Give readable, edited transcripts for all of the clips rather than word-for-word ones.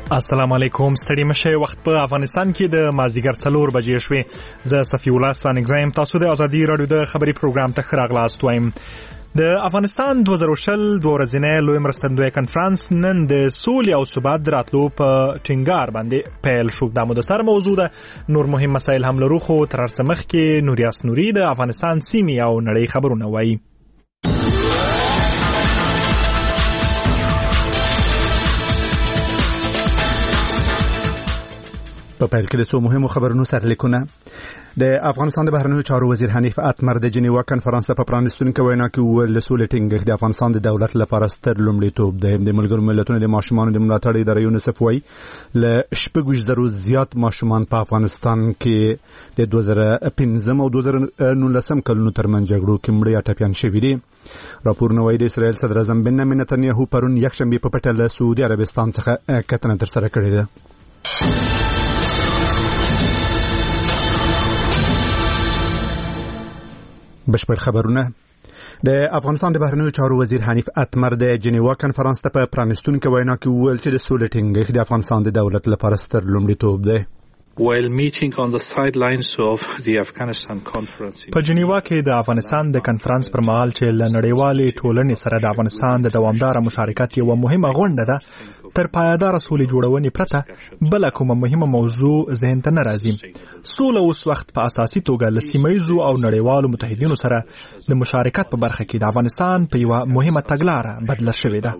السلام علیکم. ستړي مشه. وخت په افغانستان کې د مازیګر 4 بجې شوې. زه صفی الله ستانګزایم. تاسو د ازادي رادیو د خبري پروګرام ته خراغلاست وایم. د افغانستان 2020 دوه ورځې لوی مرستندوی کنفرانس نن د سولې او ثبات راتلو په ټینګار باندې پیل شو. د مدثر موضوع ده. نور مهم مسایل هم لرو خو تر څه مخکې نوریاس نوري د افغانستان سیمې او نړۍ خبرونه وایي. په پیل کې د څو مهمو خبرونو سرلیکونه. د افغانستان د بهرنیو چارو وزیر حنیف اتمر د جنیوا کنفرانس په پرانیستونکو وینا کې وویل د سولې ټینګښت د افغانستان د دولت لپاره ستر لومړیتوب دی. د ملګرو ملتونو د ماشومانو د ملاتړ اداره یونیسف وايي له 6,000 زیات ماشومان په افغانستان کې د 2015 او 2019 کلونو ترمنځ جګړو کې مړه یا ټپيان شوي دي. راپورونه وايي د اسرائیل صدر اعظم بنیامین نتنیاهو پرون یکشنبه په پټه له سعودي عربستان څخه کتنه ترسره کړې ده. بشپړ خبرونه. د افغانستان د بهرنیو چارو وزیر حنیف اتمر د جنیوا کنفرانس ته په پرانیستونکو وینا کې وویل چې د سولې ټینګښت د افغانستان د دولت لپاره ستر لومړیتوب دی. While meeting on the sidelines of the Afghanistan conference. په جنیوا کې د افغانستان د کنفرانس پر مهال چې له نړیوالې ټولنې سره د افغانستان د دوامدار مشارکت یو مهمه غونډه ده، تر پایدار سولې جوړونې پرته بل کومه مهمه موضوع ذهن ته نه راځي. سوله اوس وخت په اساسي توګه له سیمه‌یزو او نړیوالو متحدینو سره د مشارکت په برخه کې د افغانستان په یو مهمه تګلاره بدله شوې ده.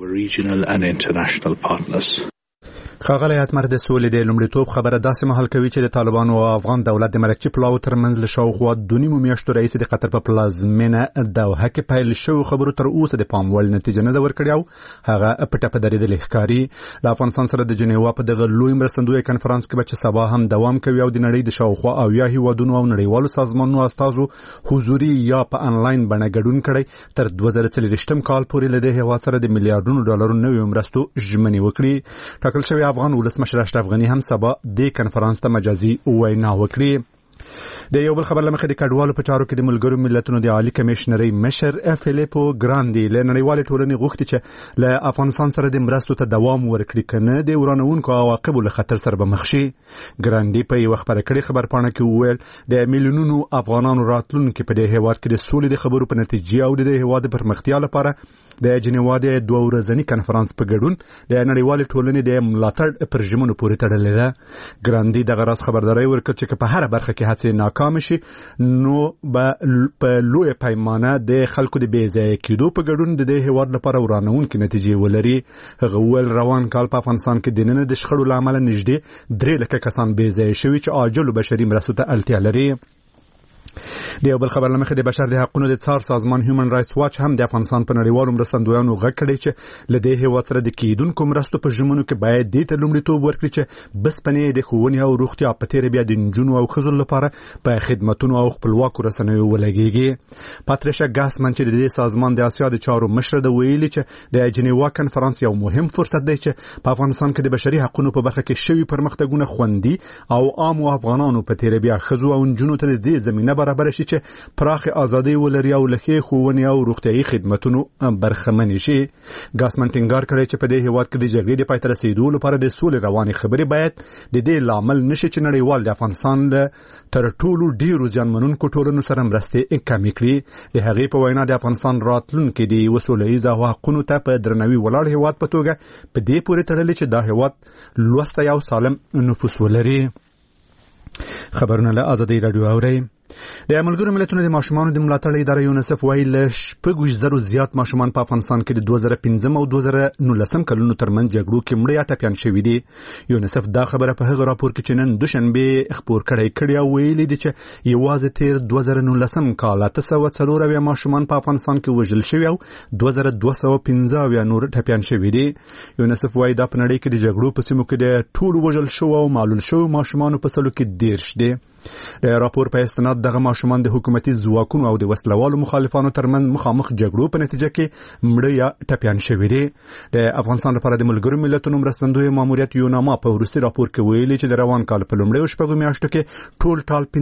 ښاغلی اتمر د سولې د لومړیتوب خبره داسې مهال کوي چې د طالبانو او افغان دولت د ملکچي پلاو ترمنځ له شاوخوا 2.5 میاشتو راهیسې د قطر په پلازمینه دوحه کې پیل شویو خبرو تر اوسه د پام وړ نتیجه نه ده ورکړې او هغه پټه په درېدلې ښکاري. له افغانستان سره د جنیوا په دغه لوی مرستندوی کنفرانس کې به چې سبا هم دوام کوي او د نړۍ د شاوخوا 80 هیوادونو او نړیوالو سازمانونو استازو حضوري یا په انلاین بڼه ګډون کړی تر 2040 کال پورې له دې هیواد سره د میلیارډونو ډالرو نویو مرستو ژمنې وکړي. ټاکل شوی افغان ولسمشر اشرف غنی هم سبا د کنفرانس ته مجازي وینا وکړي. د یو بل خبر لمخې د کډوالو په چارو کې د ملګرو ملتونو د عالی کمشنري مشر فیلیپو ګراندي له نړیوالې ټولنې غوښتي چې له افغانستان سره د مرستو ته دوام ورکړي کنه د ورانونکو عواقبو له خطر سره به مخ شي. ګراندي په یو خبره کړي خبرپاڼه کې وویل د میلیونونو افغانانو راتلونکو په دې هیواد کې د سولې د خبرو په نتیجه او د هیواد پرمختیا لپاره د جنیوا د 2 ورځنی کنفرانس په ګډون د نړیوالې ټولنې د ملاتړ پر ژمنو پورې تړلې ده. ګراندي دغه راز خبرداري ورکړه چې په هر برخه کې هڅې ناکام شي نو په لوی پیمانه د خلکو د بیځای کېدو په ګډون د دې هیواد لپاره ورانونکې نتیجې ولري. هغه ویل روان کال په افغانستان کې د نن د شخړو لامل نږدې 3 لک کسان بیځای شوي چې عاجل بشري مرستو ته اړتیا لري. د یو بل خبر لمخې د بشر د حقوقو د څار سازمان هیومن رائټس واچ هم د افغانستان په نړیوالو مرستندویانو غږ کړی چې له دې هیواد سره د کېدونکو مرستو په ژمنو کې باید دې ته لومړیتوب ورکړي چې بسپنې د ښوونې او روغتیا په تېره بیا د نجونو او ښځو لپاره په خدمتونو او خپلواکو رسنیو ولګېږي. پاتریشا ګاسمن چې د دې سازمان د اسیا د چارو مشر ده ویلي چې د جنیوا کنفرانس یو مهم فرصت دی چې په افغانستان کې د بشري حقوقو په برخه کې شوي پرمختګونه خوندي او عام افغانانو په تېره بیا ښځو او نجونو ته د دې زمینه برابر شي چې پراخ ازادي ولري او لکه ښوونې او روغتيایي خدماتونو برخمن شي. ګاسمن ټینګار کړی چې په دې هیواد کې د جګړې د پای ته رسیدو لپاره د سولې روانې خبرې باید د دې لامل نشي چې نړیوال د افغانستان تر ټولو ډیرو زیانمنونکو ټولنو سره مرستې کمې کړي. د هغې په وینا د افغانستان راتلونکي د وسولهییز حقوقو ته په درناوي ولاړ هیواد په توګه په دې پورې تړلې چې دا هیواد لوسته او سالم نفوس ولري. خبرونه له ازادي رادیو اوري. د ملګرو ملتونو د ماشومانو د ملاتړ اداره یونیسف وايي له 6,000 زیات ماشومان په افغانستان کې د 2015 او 2019 کلونو ترمنځ جګړو کې مړه یا ټپيان شوي دي. یونیسف دا خبره په هغه راپور کې چې نن دوشنبه خبر کړی او ویلي دي چې یوازې تیر 2019 کال 904 ماشومان په افغانستان کې وژل شوي او 2215 نور ټپيان شوي دي. یونیسف وايي دا په نړۍ کې د جګړو په سیمو کې د ټول وژل شو او معلول شو ماشومان په سلو کې 10 دي. د راپور په استناد دغه ماشومان د حکومتي ځواکونو او د وسلوالو مخالفانو ترمن مخامخ جګړو په نتیجه کې مړه یا ټپيان شوي دي. د افغانستان لپاره د ملګرو ملتونو مرستندوی ماموریت یوناما په وروستي راپور کې ویلي چې د روان کال په لومړیو شپږو میاشتو کې ټول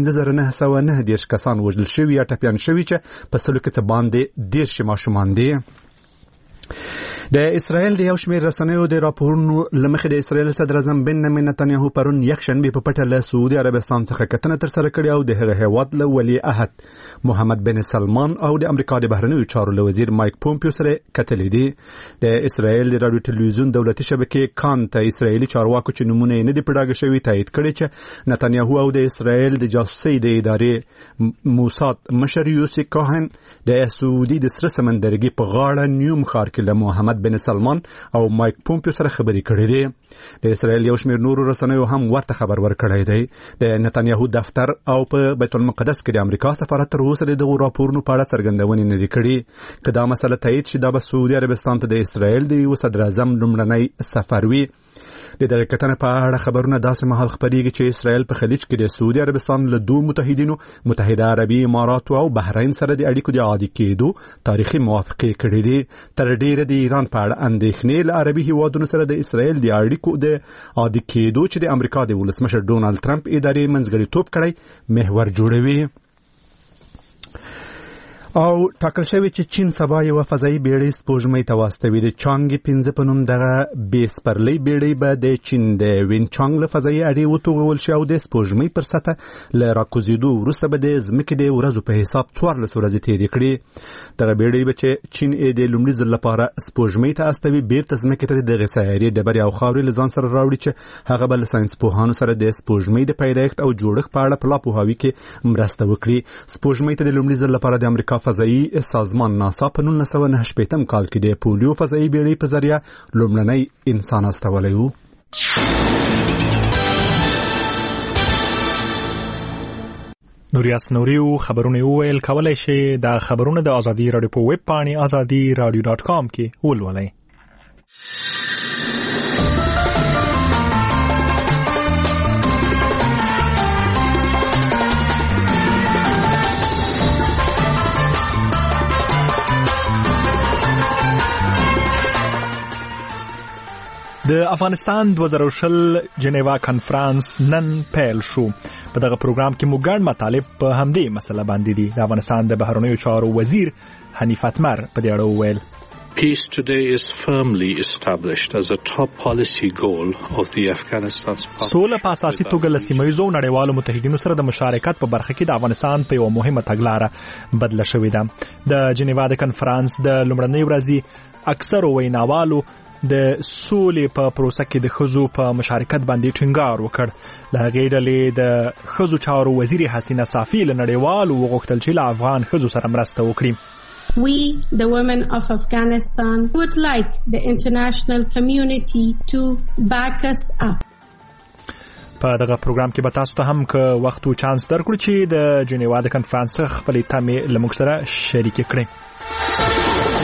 5909 کسان وژل شوي یا ټپيان شوي چې په سلو کې څه باندې 10 ماشومان دي. د اسرائیل د یو شمېر رسنیو د راپورونو لمخې د اسرائیل صدر اعظم بنیامین نتنیاهو پرون یکشنبه په پټه له سعودي عربستان څخه کتنه ترسره کړې او د هغه هیواد له ولی عهد محمد بن سلمان او د امریکا د بهرنیو چارو له وزیر مایک پومپیو سره کتلې دي. د اسرائیل د رادیو ټلویزیون دولتي شبکې کان ته اسرائیلي چارواکو چې نمونه نه دي پډاګه شوی تایید کړي چې نتنیاهو او د اسرائیل د جاسوسي د ادارې موساد مشر یوسف کوهن د سعودي د سره سمندرګي په غاړه نیوم ښار کې له محمد بن سلمان او مایک پومپیو سره خبرې کړې دي. د اسرائیل یو شمېر نورو رسنیو هم ورته خبر ورکړی دی. د نتنیاهو دفتر او په بیت المقدس کې د امریکا سفارت تر اوسه د دغو راپورونو په اړه څرګندونې نه دي کړي. که دا مسله تایید شي دا به سعودي عربستان ته د اسرائیل د یو صدر اعظم لومړنی سفر وي. د دغه کتنې په اړه خبرونه داسې مهال خپرېږي چې اسرائیل په خلیج کې د سعودي عربستان له دوه متحدینو متحده عربي امارات او بحرین سره د اړیکو د عادي کېدو تاریخي موافقه کړې دي. تر ډیره د ایران په اړه اندېښنې له عربي هیوادونو سره د اسرائیل د اړیکو د عادي کېدو چې د امریکا د ولسمشر ډونالد ټرمپ ادارې منځګړیتوب کړی محور جوړوي. او ټاکل شوی چې چین سبا یو فضایي بیړۍ سپوږمۍ ته واستوي. د چانګ 15 په نوم دغه بیسپرلۍ بیړۍ به د چین د وین چانګ له فضایي اډې وتوغول شي او د سپوږمۍ پر سطح له راکوزیدو وروسته به د ځمکې د ورځو په حساب 14 ورځې تېرې کړي. دغه بیړۍ به چې چین د لومړي ځل لپاره سپوږمۍ ته استوي بیرته ځمکې ته د سیارې ډبرې او خاورې له ځان سره راوړي چې هغه به له ساینس پوهانو سره د سپوږمۍ د پیدایښت او جوړښت په اړه په لا پوهاوي کې مرسته وکړي. سپوږمۍ ته د لومړي ځل لپاره د امریکا فضایي سازمان ناسا په 1998 کال کې د پولیو فضایي بیړۍ په ذریعه لومړنی انسان استولی و. نوریاس نوریو خبرونه ویل کولای شي د خبرونه د ازادي رادیو په ویب پاڼې azadiradio.com کې ولولئ. د افغانستان 2020 جنیوا کانفرنس نن پیل شو. په دغه پروګرام کې موږ ګڼ مطالب په همدې مسله باندې دي. د افغانستان د بهرنیو چارو وزیر حنیف اتمر په دې اړه وویل: Peace today is firmly established as a top policy goal of the Afghanistan's partnership. سوله په اساسي توګه له سیمه‌ییزو نړیوالو متحدینو سره د مشارکت په برخه کې د افغانستان په یو مهمه تګلاره بدله شوې ده. د جنیوا د کانفرنس د لومړنۍ ورځې اکثر ویناوالو د سولې په پروسه کې د ښځو په مشارکت باندې ټینګار وکړ. له هغې ډلې د ښځو چارو وزیر حسینه صافي له نړیوالو وغوښتل چې له افغان ښځو سره مرسته وکړي. We, the women of Afghanistan, would like the international community to back us up. په دغه پروګرام کې به تاسو ته هم که وخت او چانس درکړو چې د جنیوا د کنفرانس خپلې تمې له موږ سره شریکې کړئ.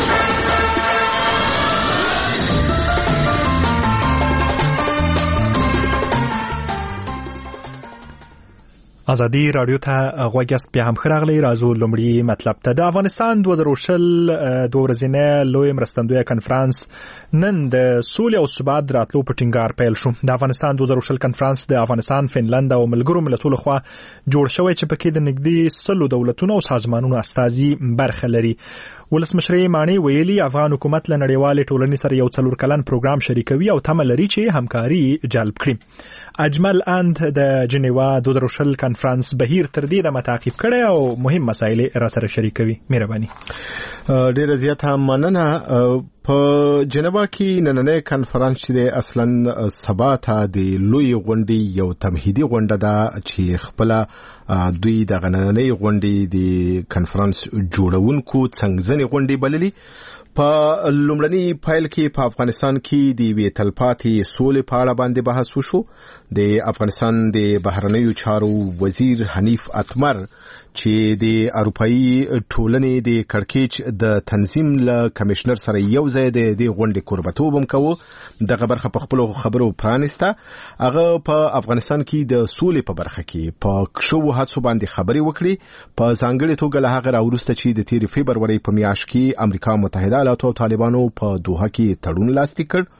ازادي رادیو ته غوږ یاست. بیا هم ښه راغلی. راځو لومړي مطلب ته. د افغانستان 2020 دوه ورځنی لوی مرستندویه کنفرانس نن د سولې او ثبات راتلو په ټینګار پیل شو. د افغانستان 2020 کنفرانس د افغانستان، فنلند او ملګرو ملتونو لخوا جوړ شوی چې پکې د نږدې 100 دولتونو او سازمانونو استازي برخه لري. ولسمشر مانی ویلي افغان حکومت له نړیوالې ټولنې سره یو 4 کلن پروګرام شریکوي او تمه لري چې همکاري جلب کړي. اجمل اند د جنیوا 2020 کنفرانس بهیر تر دې د متعقب کړي او مهم مسایل را سره شریکوي. مهرباني. ډیره زیاته مننه. په جنیوا کې نننې کنفرانس چې اصلا سبا ته د لوی غونډې یو تمهیدي غونډه ده چې خپل دوی د نننې غونډې د کنفرانس جوړونکو څنګه غونډې بللي. په لومړني فایل کې په افغانستان کې د وی تلپاتې سولې په اړه باندې بحث وشو. د افغانستان د بهرنیو چارو وزیر حنیف اتمر چې د اروپאי ټولنې د کړکېچ د تنظیم له کمشنر سره یو ځای د غونډې قربتوب هم کوو. دغه برخه په خپل خبرو پرانسته. هغه په افغانستان کې د سولې په برخه کې په کشو هڅو باندې خبرې وکړي. په ځانګړي توګه له هغه راوروسته چې د 13 فبرवरी په میاشت کې امریکا متحده ایالاتو او طالبانو په دوحه کې تړون لاسلیک کړ.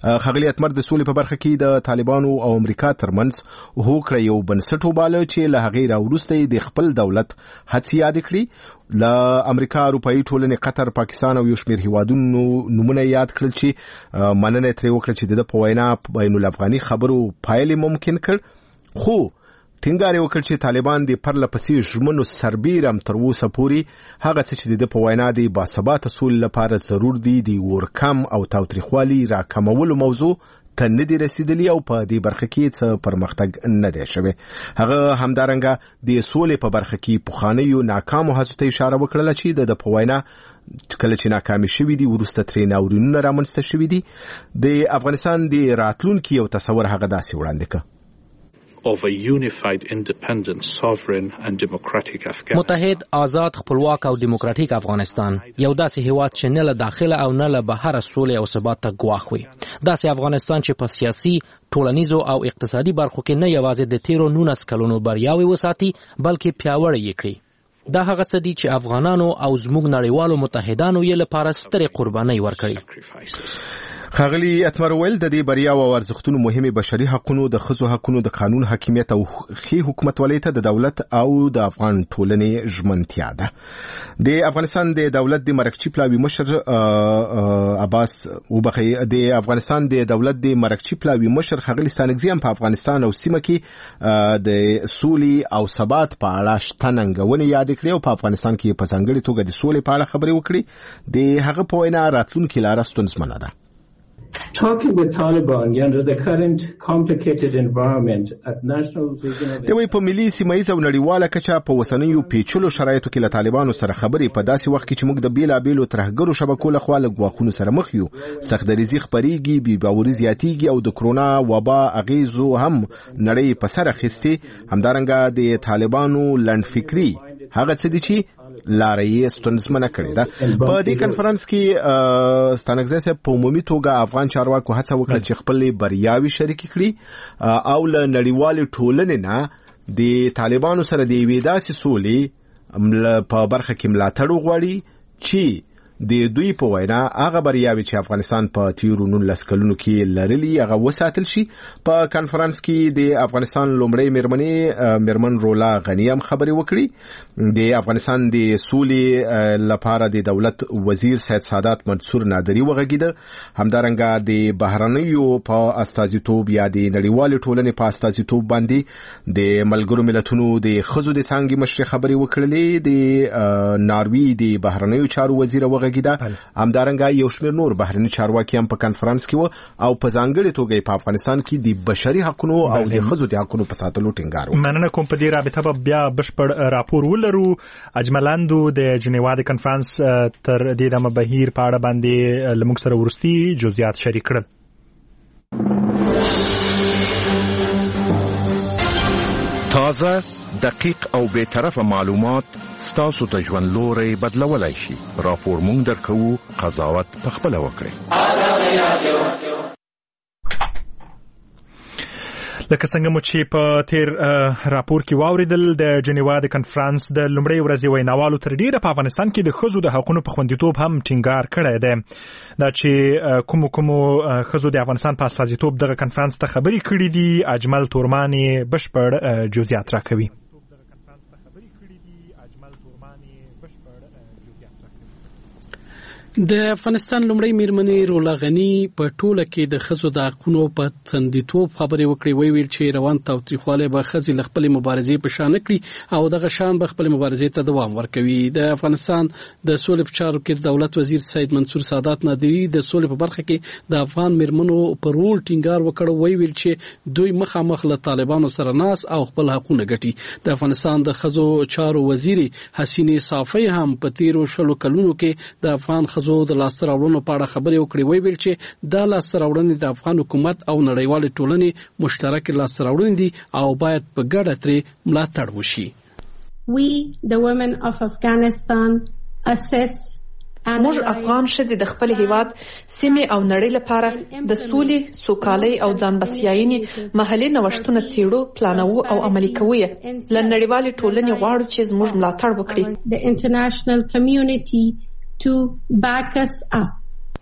ښاغلي اتمر د سولې په برخه کې د طالبانو او امریکا ترمنځ هوکړه یو بنسټ وباله چې له هغې راوروسته د خپل دولت هڅې یاد کړي. له امریکا، اروپایي ټولنې، قطر، پاکستان او یو شمېر هیوادونو نومونه یاد کړل چې مننه ترې وکړه چې د په وینا بین الافغاني خبرو پایلې ممکن کړ، خو ټینګار یې وکړ چې طالبان د پرله پسې ژمنو سربیره تر اوسه پورې هغه څه چې د په وینا د باثباته سولې لپاره ضرور دي د ورکم او تاوتریخوالي راکمولو موضوع ته نه دي رسیدلی او په دې برخه کې څه پرمختګ نه دی شوی. هغه همدارنګه د سولې په برخه کې پخوانیو ناکامو هڅو ته اشاره وکړله چې د په وینا کله چې ناکامي شوي دي وروسته ترې ناورینونه رامنځته شوي دي. د افغانستان د راتلونکي یو تصور هغه داسې وړاندې کړ: of a unified, independent, sovereign and democratic Afghanistan. متحد، آزاد، خپلواک او دیموکراتیک افغانستان، یو داسې هیواد چې نه له داخله او نه له بهره سولې او ثبات ته ګواښ وي. داسې افغانستان چې په سیاسي، ټولنیزو او اقتصادي برخو کې نه یوازې د تیرو 19 کلونو بریاوې وساتي بلکې پیاوړې یې کړي. دا هغه څه دي چې افغانانو او زموږ نړیوالو متحدانو یې لپاره سترې قربانۍ ورکړي. ښاغلي اتمر ویل د دې بریاو او ارزښتونو مهمه بشري حقوقو، د ښځو حقوقو، د قانون حاکمیت او ښې حکومتولۍ ته د دولت او د افغان ټولنې ژمنتیا ده. د افغانستان د دولت د مرکچی پلاوی مشر عباس وبخي د افغانستان د دولت د مرکچی پلاوی مشر ښاغلي ستانکزی په افغانستان او سیمه کې د سولې او ثبات په اړه شتننګونې یاد کړې او په افغانستان کې په ځانګړي توګه د سولې په اړه خبرې وکړي. د هغه په وینا راتلونکي لاره ستونزمنه ده. Talking with Taliban under the current complicated environment at national regional دوی په ملي سیمایي او نړیواله کچه په وسنیو پیچلو شرایطو کې له طالبانو سره خبرې په داسې وخت کې چې موږ د بیلابیلو ترهګرو شبکو له خوا له ګواښونو سره مخ یو، سختدریزي خپرېږي، بې باوري زیاتېږي او د کرونا وبا اغیزو هم نړۍ په سر اخیستې. همدارنګه د طالبانو لنډفکري هغه څه دي چې لاره یې ستونزمنه کړې ده. په دې کنفرانس کې ستانکزی صاحب په عمومي توګه افغان چارواکو هڅه وکړه چې خپلې بریاوې شریکې کړي او له نړیوالې ټولنې نه د طالبانو سره د یوې داسې سولې په برخه کې ملاتړ وغواړي چې د دوی په وینا هغه بریاوې چې افغانستان په تیرو 19 کلونو کې لرلي هغه وساتل شي. په کانفرنس کې د افغانستان لومړی میرمن رولا غنی هم خبرې وکړي. د افغانستان د سولې لپاره د دولت وزیر سید سادات منصور نادری وغږیده. همدارنګه د بهرنیو په استازیتوب یا د نړیوالې ټولنې په استازیتوب باندې د ملګرو ملتونو د ښځو د څانګې مشرې خبرې وکړلې. د ناروی د بهرنیو چارو وزیر همدارنګه یو شمېر نور بهرني چارواکي هم په کانفرنس کې و او په ځانګړي توګه په افغانستان کې د بشري حقوقو او د ښځو د حقوقو په ساتلو ټینګار وکړ. مننه کوم. په دې رابطه به بیا بشپړ راپور ولرو. اجملاندو د جنیوا د کانفرنس تر دې دمه بهیر په اړه باندې لموږ سره ورستي جزئیات شریک کړل. تازه، دقیق او بے طرفه معلومات ستاسو ته ژوند لوري بدلولای شي. راپور مونږ درکو، قضاوت په خپل وکړئ. لکه څنګه مو چې په تیر راپور کې واوریدل، د جنیوا د کنفرانس د لومړۍ ورځې ویناوالو تر ډیره په افغانستان کې د ښځو د حقوقو په خوندیتوب هم ټینګار کړی دی. دا چې کومو ښځو د افغانستان په استازیتوب دغه کنفرانس ته خبرې کړې دي، اجمل تورمانی بشپړ جزئیات راکوي. د افغانستان لومړی میرمنې رولا غنی په ټوله کې د ښځو د حقوقو په خوندیتوب خبرې وکړې. ویل چې روان تاوتریخوالی به ښځې له خپلې مبارزې په شا نه کړي او دغه شان به خپلې مبارزې ته دوام ورکوي. د افغانستان د سولې په چارو کې دولت وزیر سید منصور سادات نادری د سولې په برخه کې د افغان میرمنو پر رول ټینګار وکړ. ویل چې دوی مخامخ له طالبانو سره ناس او خپل حقوقونه ګټي. د افغانستان د ښځو چارو وزیر حسینه صافی هم په تیرو 20 کلونو کې د افغان د لاسته راوړنو په اړه خبرې وکړې. ویل چې دا لاسته راوړنې د افغان حکومت او نړیوالې ټولنې مشترک لاسته راوړنې دي او باید په ګډه ترې ملاتړ وشي. We the women of Afghanistan assess موږ افغان ښځې د خپل هیواد، سیمې او نړۍ لپاره د سولې، سوکالۍ او ځان بسیاینې محلي نوښتونه څیړو، پلانوو او عملي کوو. له نړیوالې ټولنې غواړو چې زموږ ملاتړ وکړي. The international community to back us up.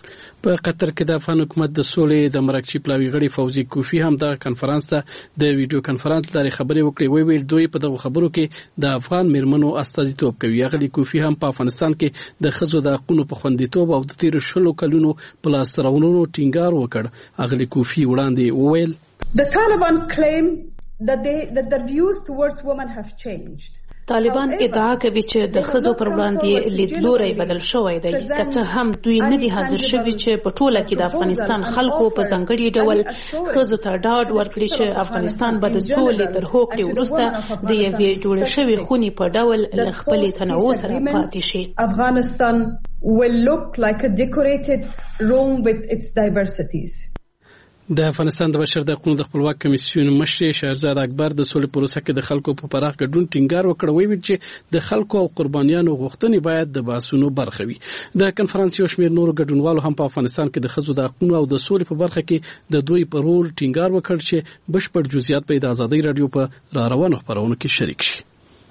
په قطر کې د افغان حکومت د سولې د مرکزي پلاوي غړي فوزي کوفی هم د کانفرنس ته د ویډیو کانفرنس لارې خبرې وکړې. ویل دوی په دغه خبرو کې د افغان میرمنو استازیتوب کوي. غلي کوفی هم په افغانستان کې د ښځو د حقوقو په خوندیتوب او د تیر شلو کلونو په لاس راوړلو ټینګار وکړ. غلي کوفی وړاندې وویل The Taliban claim that their views towards women have changed. طالبان ادعا کوي چې د ښځو پر وړاندې لیدلوری بدل شوی دی. که څه هم دوی نه دي حاضر شوي چې په ټوله کې د افغانستان خلکو په ځانګړي ډول ښځو ته ډاډ ورکړي چې افغانستان به د سولې تر هوکړې وروسته د یوې جوړې شوې خونې په ډول له خپلې تنوع سره پاتې شي. Afghanistan will look like a decorated room with its diversities. د افغانستان د بشر د حقوقو د خپلواک کمیسیون مشر شهرزاد اکبر د سولې پروسه کې د خلکو په پراخ ګډون ټینګار وکړ. ویل چې د خلکو او قربانیانو غوښتنې باید د باسونو برخه وي. د کانفرنس یو شمېر نور ګډونوالو هم په افغانستان کې د ښځو د حقوقو او د سولې په برخه کې د دوی په رول ټینګار وکړ چې بشپړ جزئیات به د ازادۍ رادیو په راروانو خبرونو کې شریک شي.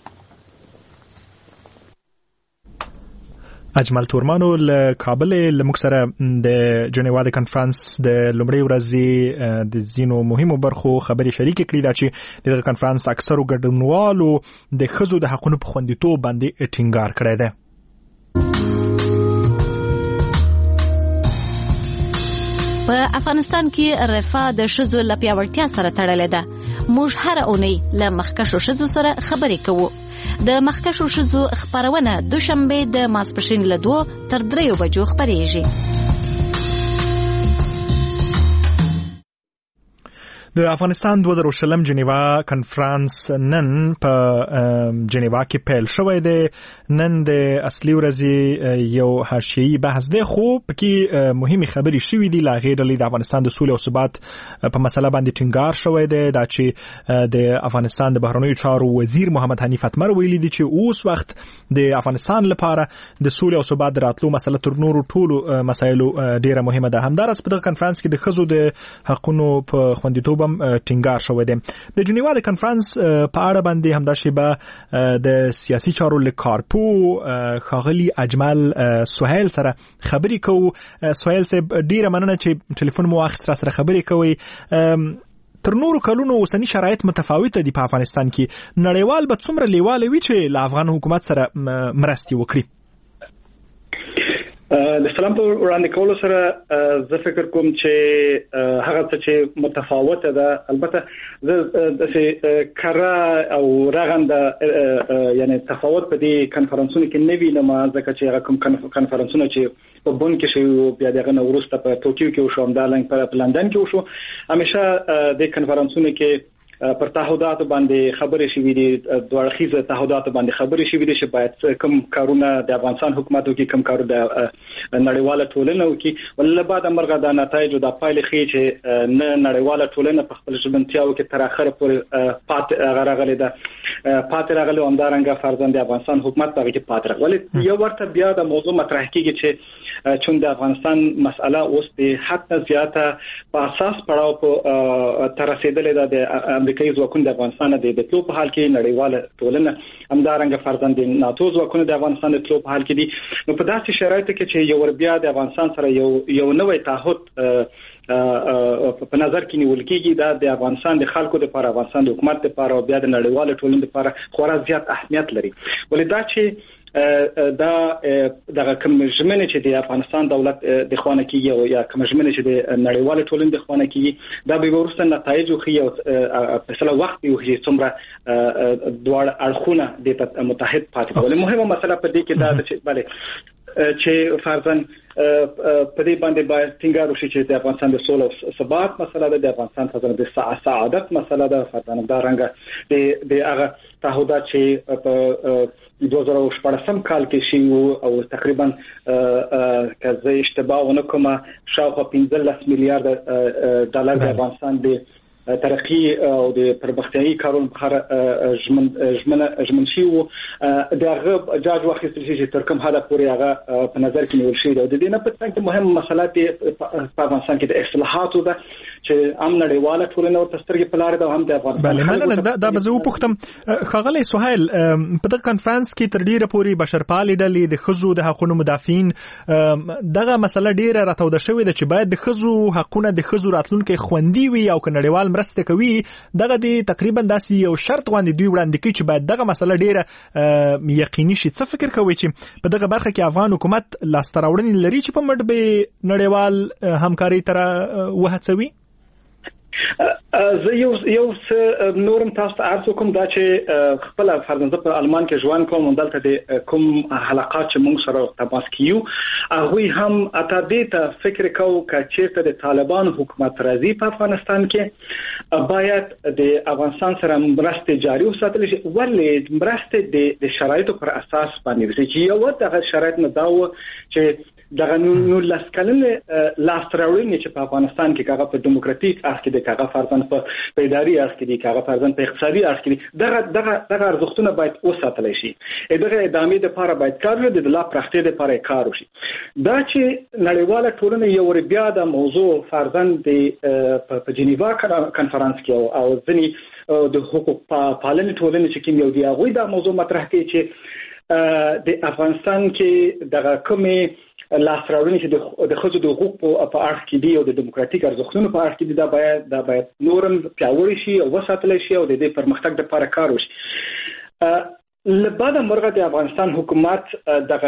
اجمل تورمانو له کابل لمک سره د جنیوا د کانفرنس د لومړۍ ورځې د زینو مهمو برخو خبري شریک کړي دا چې د کانفرنس اکثرو ګډونوالو د ښځو د حقوقو په خوندیتوب باندې ټینګار کړی دی. په افغانستان کې رفاه د ښځو له پیاوړتیا سره تړلې ده. موږ هر اونۍ له مخکښو ښځو سره خبرې کوو. د مخکښو ښځو خبرونه دوشنبه د ماسپښین له 2 تر 3 بجو خبرېږي. د افغانستان 2020 جنیوا کانفرنس نن په جنیوا کې پیل شوی دی. نن د اصلي ورځې یو حاشیه‌ای بحث دی خو پکې مهمه خبرې شوې دي. لا غیر د افغانستان د سولې او ثبات په مسله باندې ټینګار شوی دی. دا چې د افغانستان د بهرنیو چارو وزیر محمد حنیف اتمر ویلي دي چې اوس وخت د افغانستان لپاره د سولې او ثبات راتلو مسله تر نورو ټولو مسایلو ډیره مهمه ده. همدارس په دغه کانفرنس کې د ښځو د حقوقو په خوندیتوب ټینګار شوی دی. د جنیوا د کانفرنس په اړه باندې همدا شیبه د سیاسي چارو لکارپو خاغلی اجمل سهیل سره خبرې کوو. سهیل صاحب ډیره مننه چې ټلیفون مو واخیست سره خبرې کوي. تر نورو کلونو اوسنی شرایط متفاوته دي په افغانستان کې. نړیوال به څومره لیواله وي چې له افغان حکومت سره مرستې وکړي؟ د سلام په وړاندې کولو سره زه فکر کوم چې هغه څه چې متفاوته ده، البته زه د کارا او رغنده یعنی تفاوت په دې کانفرنسونو کې نه وینم، ځکه چې هغه کوم کانفرنسونه چې په بون کې شو بیا دغه وروسته په ټوکیو کې وشو، همدارنګه په لندن کې وشو، همیشه د کانفرنسونو کې پر تعهدات باندې خبرې شوې دي، دوه اړخیزه تعهدات باندې خبرې شوې دي چې باید کوم کارونه د افغانستان حکومت وکړي، کوم کار د نړیواله ټولنه وکړي. ولله بعد مرغه د نتایج د پایلې خې چې نه نړیواله ټولنه په خپل ژمنتیاو کې تر اخره پورې پاتې راغلي، همدارنګه فرضاً د افغانستان حکومت په کې پاتې راغلی. یو ورته بیا د موضوع مطرح کیږي چې چون د افغانستان مسأله اوس د حد زیاته په اساس پړاو په تر رسیدلې ده د امریکایي ځواکونو د افغانستان د تلو په حال کې نړیواله ټولنه همدارنګه فرضاً د ناتو ځواکونو د افغانستان د تلو په حال کې دي. نو په داسې شرایطو کې چې یو ور بیا د افغانستان سره یو نوې تعهد په نظر کې نیول کېږي، دا د افغانستان د خلکو لپاره، افغانستان د حکومت لپاره او بیا د نړیواله ټولنې لپاره خورا زیات اهمیت لري. ولې دا چې دا دغه کوم ژمنه چې د افغانستان دولت د خوانه کیږي او یا کوم ژمنه چې د نړیواله ټولنې د خوانه کیږي، دا به ورسته نتایج خو یو په سلا وخت یو چې څومره دوه اړخونه د متحد پاتې کول. مهمه مسله په دې کې دا چې bale چې فرضاً په دې باندې باید ټینګار وشي چې د افغانستان د سولې او ثبات مسله ده، د افغانستان فرضاً د سعادت مسله ده، فرضاً دا رنګه د هغه تعهدات چې په 2014 کال کې شي او تقریبا که زه اشتباه ونه کوم شاوخوا 15 میلیارډ ډالر د افغانستان د ترقی او د پرمختیايي کارونو په ژمن شي وو دغه جاج واخیستل شي چې تر کوم حد پورې هغه په نظر کې نیول شي. د دې نه په څنګ کې مهم مسله په افغانستان کې د اصلاحاتو ده چې هم نړیواله ټولنه او تسترګې په لار ده هم د افغانستان. بله دا به زه وپوښتم خغلی سهیل په دغه کانفرنس کې تر ډیره پورې بشرپالې ډلې د ښځو د حقوقو مدافعین دغه مسله ډیره راتوده شوې ده چې باید د ښځو حقونه د ښځو راتلونکي خوندي وي او که نړیوال مرسته کوي دغه د تقریبا داسې یو شرط غوندې دوی وړاندې کوي چې باید دغه مسله ډیره یقیني شي. څه فکر کوئ چې په دغه برخه کې افغان حکومت لاسته راوړنې لري چې په مټ به نړیوال همکاري تر وهڅوي؟ زه یو نورم تاسو ته عرض کوم دا چې خپل فرضاً په آلمان کې ژوند کوم دلته د کوم حلقات چې موږ سره تماس کیو هغه هم اته دې ته فکر کوو چې چیرته د طالبان حکومت راځي په افغانستان کې باید د افغانستان سره مرسته جاري وساتل شي ولې مرسته د شرایطو پر اساس باندې چې یو دغه شرایط نه دا و چې دغه نو لاسکلنه لاستراوړنې چې په افغانستان کې هغه په دیموکراتیک اړخ کې د هغه فرضاً په اداري اړخ کې د هغه فرضاً په اقتصادي اړخ کې دغه ارزښتونه باید وساتل شي. دغه ادامې لپاره باید کار وشي د لا پراختیا لپاره کار وشي. دا چې نړیواله ټولنه یو ور بیا د موضوع فرضاً په جنیوا کانفرنس کې او ځنی د حقوق پالنې ټولنې چې کوم یو دی هغه دا موضوع مطرح کوي چې د افغانستان کې دغه کومې لاسراوړنې چې د ښځو د حقوقو په اړه کې دي او د دیموکراتیک ارزښتونو په اړه کې دي دا باید نورم پیاوړی شي او وساتل شي او د دې پرمختګ لپاره کار وشي. لبعد مرغه د افغانستان حکومت دغه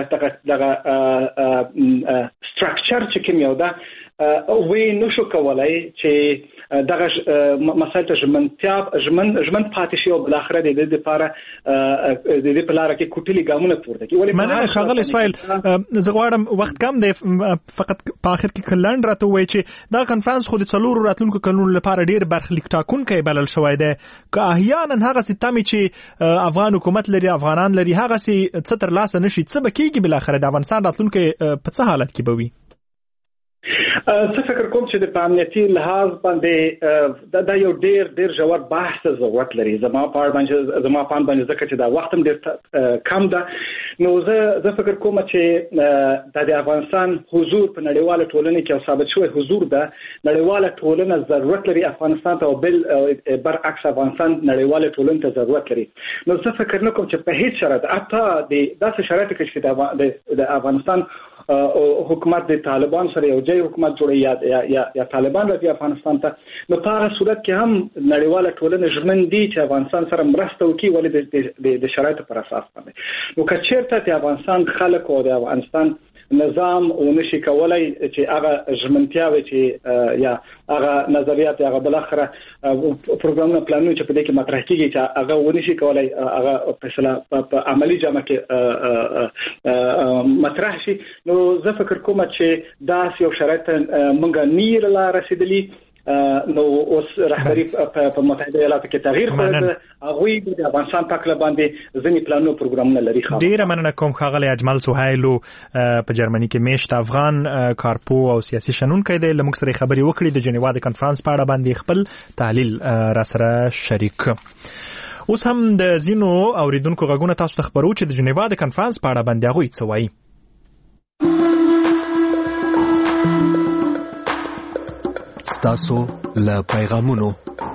سټراکچر چې کوم یو دا وی نشو کولای چې دغه مسایل ته ژمن پاتې شي او بل اخر د دې لپاره د دې په لار کې کوټلي ګامونه پورته کوي. مننه خغل اسماعیل زه غواړم وخت کم دی فقط په اخر کې کلند راته وایي چې دا کانفرنس خو د څلورو راتلونکو کلونو لپاره ډیر برخلیک ټاکونکی بلل شوی دی که احیانا هغه ستامي چې افغان حکومت لري افغانان لري هغه سي څتر لاس نشي څه بکیږي بل اخر د افغانستان راتلونکو په څه حالت کې بوي؟ څه فکر کوم چې د امنیتي لحاظ باندې دا یو ډیر ژور بحث ضرورت لري. زما په باندې ځکه چې دا وخت هم ډیر کم ده نو زه فکر کوم چې د افغانستان حضور په نړیواله ټولنه کې او ثابت شوی حضور ده نړیواله ټولنه ضرورت لري افغانستان ته او بل برعکس افغانستان نړیواله ټولنه ته ضرورت لري. نو زه فکر نه کوم چې په هیڅ شرایط حتی د داسې شرایط کې چې د افغانستان حکومت د طالبان سره یو ځای حکومت جوړي یا طالبان راځي افغانستان ته نو په هغه صورت کې هم نړیواله ټولنه ژمن دي چې افغانستان سره مرسته وکړي ولې د شرایطو پر اساس باندې. نو که چیرته د افغانستان خلک او د افغانستان نظام ونشي کولای چې هغه ژمنتیاوي چې یا هغه نظریات هغه بل اخره پروګرامونه پلانونه چې په دې کې مطرح کیږي چې هغه ونشي کولای هغه فیصله په عملی جامه کې مطرح شي. نو زه فکر کوم چې دا یو شرایط مونږه نیر لا رسیدلی نو اوس رهبری په متحده ایالاتو کې تغییر کړی هغه د افغانستان په کله باندې ځینې پلانونه پروګرامونه لري. ډیر مننه کوم خغلی اجمل سهیل په جرمني کې میشت افغان کارپو او سیاسي شنونکي دی لمغ سره خبري وکړي د جنیوا د کانفرنس په اړه باندې خپل تحلیل را سره شریک. اوس هم د زینو اوریدونکو غږونه تاسو ته خبرو چې د جنیوا د کانفرنس په اړه باندې هغه څه وایي. تاسو له پیغامونو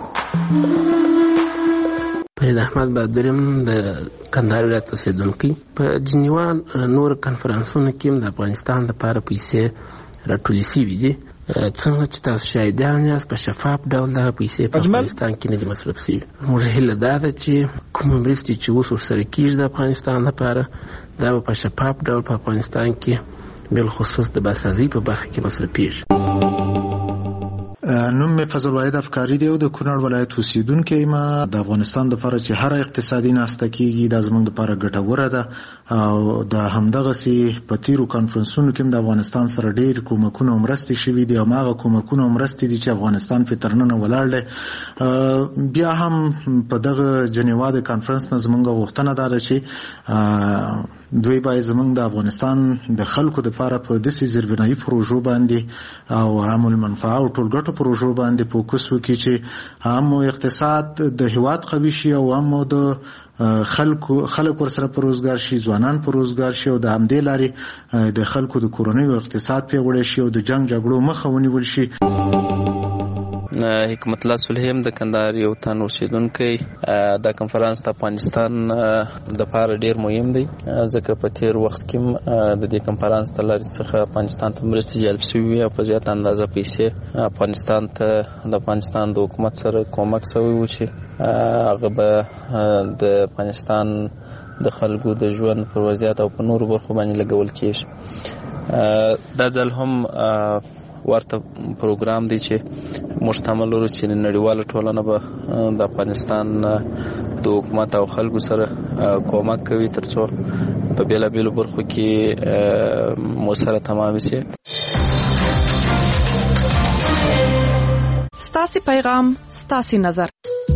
فرید احمد بهادرم د کندهار ولایت اوسیدونکی په جنیوا نور کانفرنسونو کې د افغانستان لپاره پیسې راټولې شوې دي څنګه چې تاسو شاهدان یاست په شفاف ډول دغه پیسې په افغانستان کې نه دي مصرف شوي. موږ هیله دا ده چې کوم مرستې چې اوس ورسره کېږي د افغانستان لپاره دا به په شفاف ډول په افغانستان کې بالخصوص د باسازي په برخه کې مصرفېږي. نوم می فضل واحد افکاری دی او د کونړ ولایت اوسیدونکی ما د افغانستان د لپاره چې هر اقتصادي ناسته کیږي د زمونږ لپاره ګټوره ده او د همدغه سي په تیرو کانفرنسونو کې د افغانستان سره ډېر کومکونه مرستې شوي دي او هغه کومکونه مرستې دي چې افغانستان په ترننه ولاړ دی. بیا هم په دغه جنیوا د کانفرنس نه زمونږ غوښتنه ده چې دوی باید زمونږ د افغانستان د خلکو لپاره په داسې زیربنایي پروژو باندې او عام المنفعه او ټولګټو پروژو باندې فوکس وکړي چې هم اقتصاد د هیواد قوي شي او هم د خلک ورسره په روزګار شي، ځوانان په روزګار شي او د همدې لارې د خلکو د کورنۍ او اقتصاد پیاوړی شي او د جنگ جګړو مخه ونیول شي. حکمت الله سلیم د کندهار یو تن اوسیدونکی، دا کنفرانس د افغانستان د لپاره ډیر مهم دی ځکه په تیر وخت کې د دې کنفرانس د لارې څخه افغانستان ته مرستې جلب شوې او په زیات اندازه پیسې افغانستان ته د افغانستان د حکومت سره کومک شوی و چې هغه به د افغانستان د خلکو د ژوند پر وضعیت او په نورو برخو باندې لګول کېږي. دا ځل هم ورته پروګرام دی چې مشتمل لري چې نړیواله ټولنه به د افغانستان د حکومت او خلکو سره کومک کوي ترڅو په بیلابیلو برخو کې موثره تمام شي. ستاسو پیغام ستاسو نظر.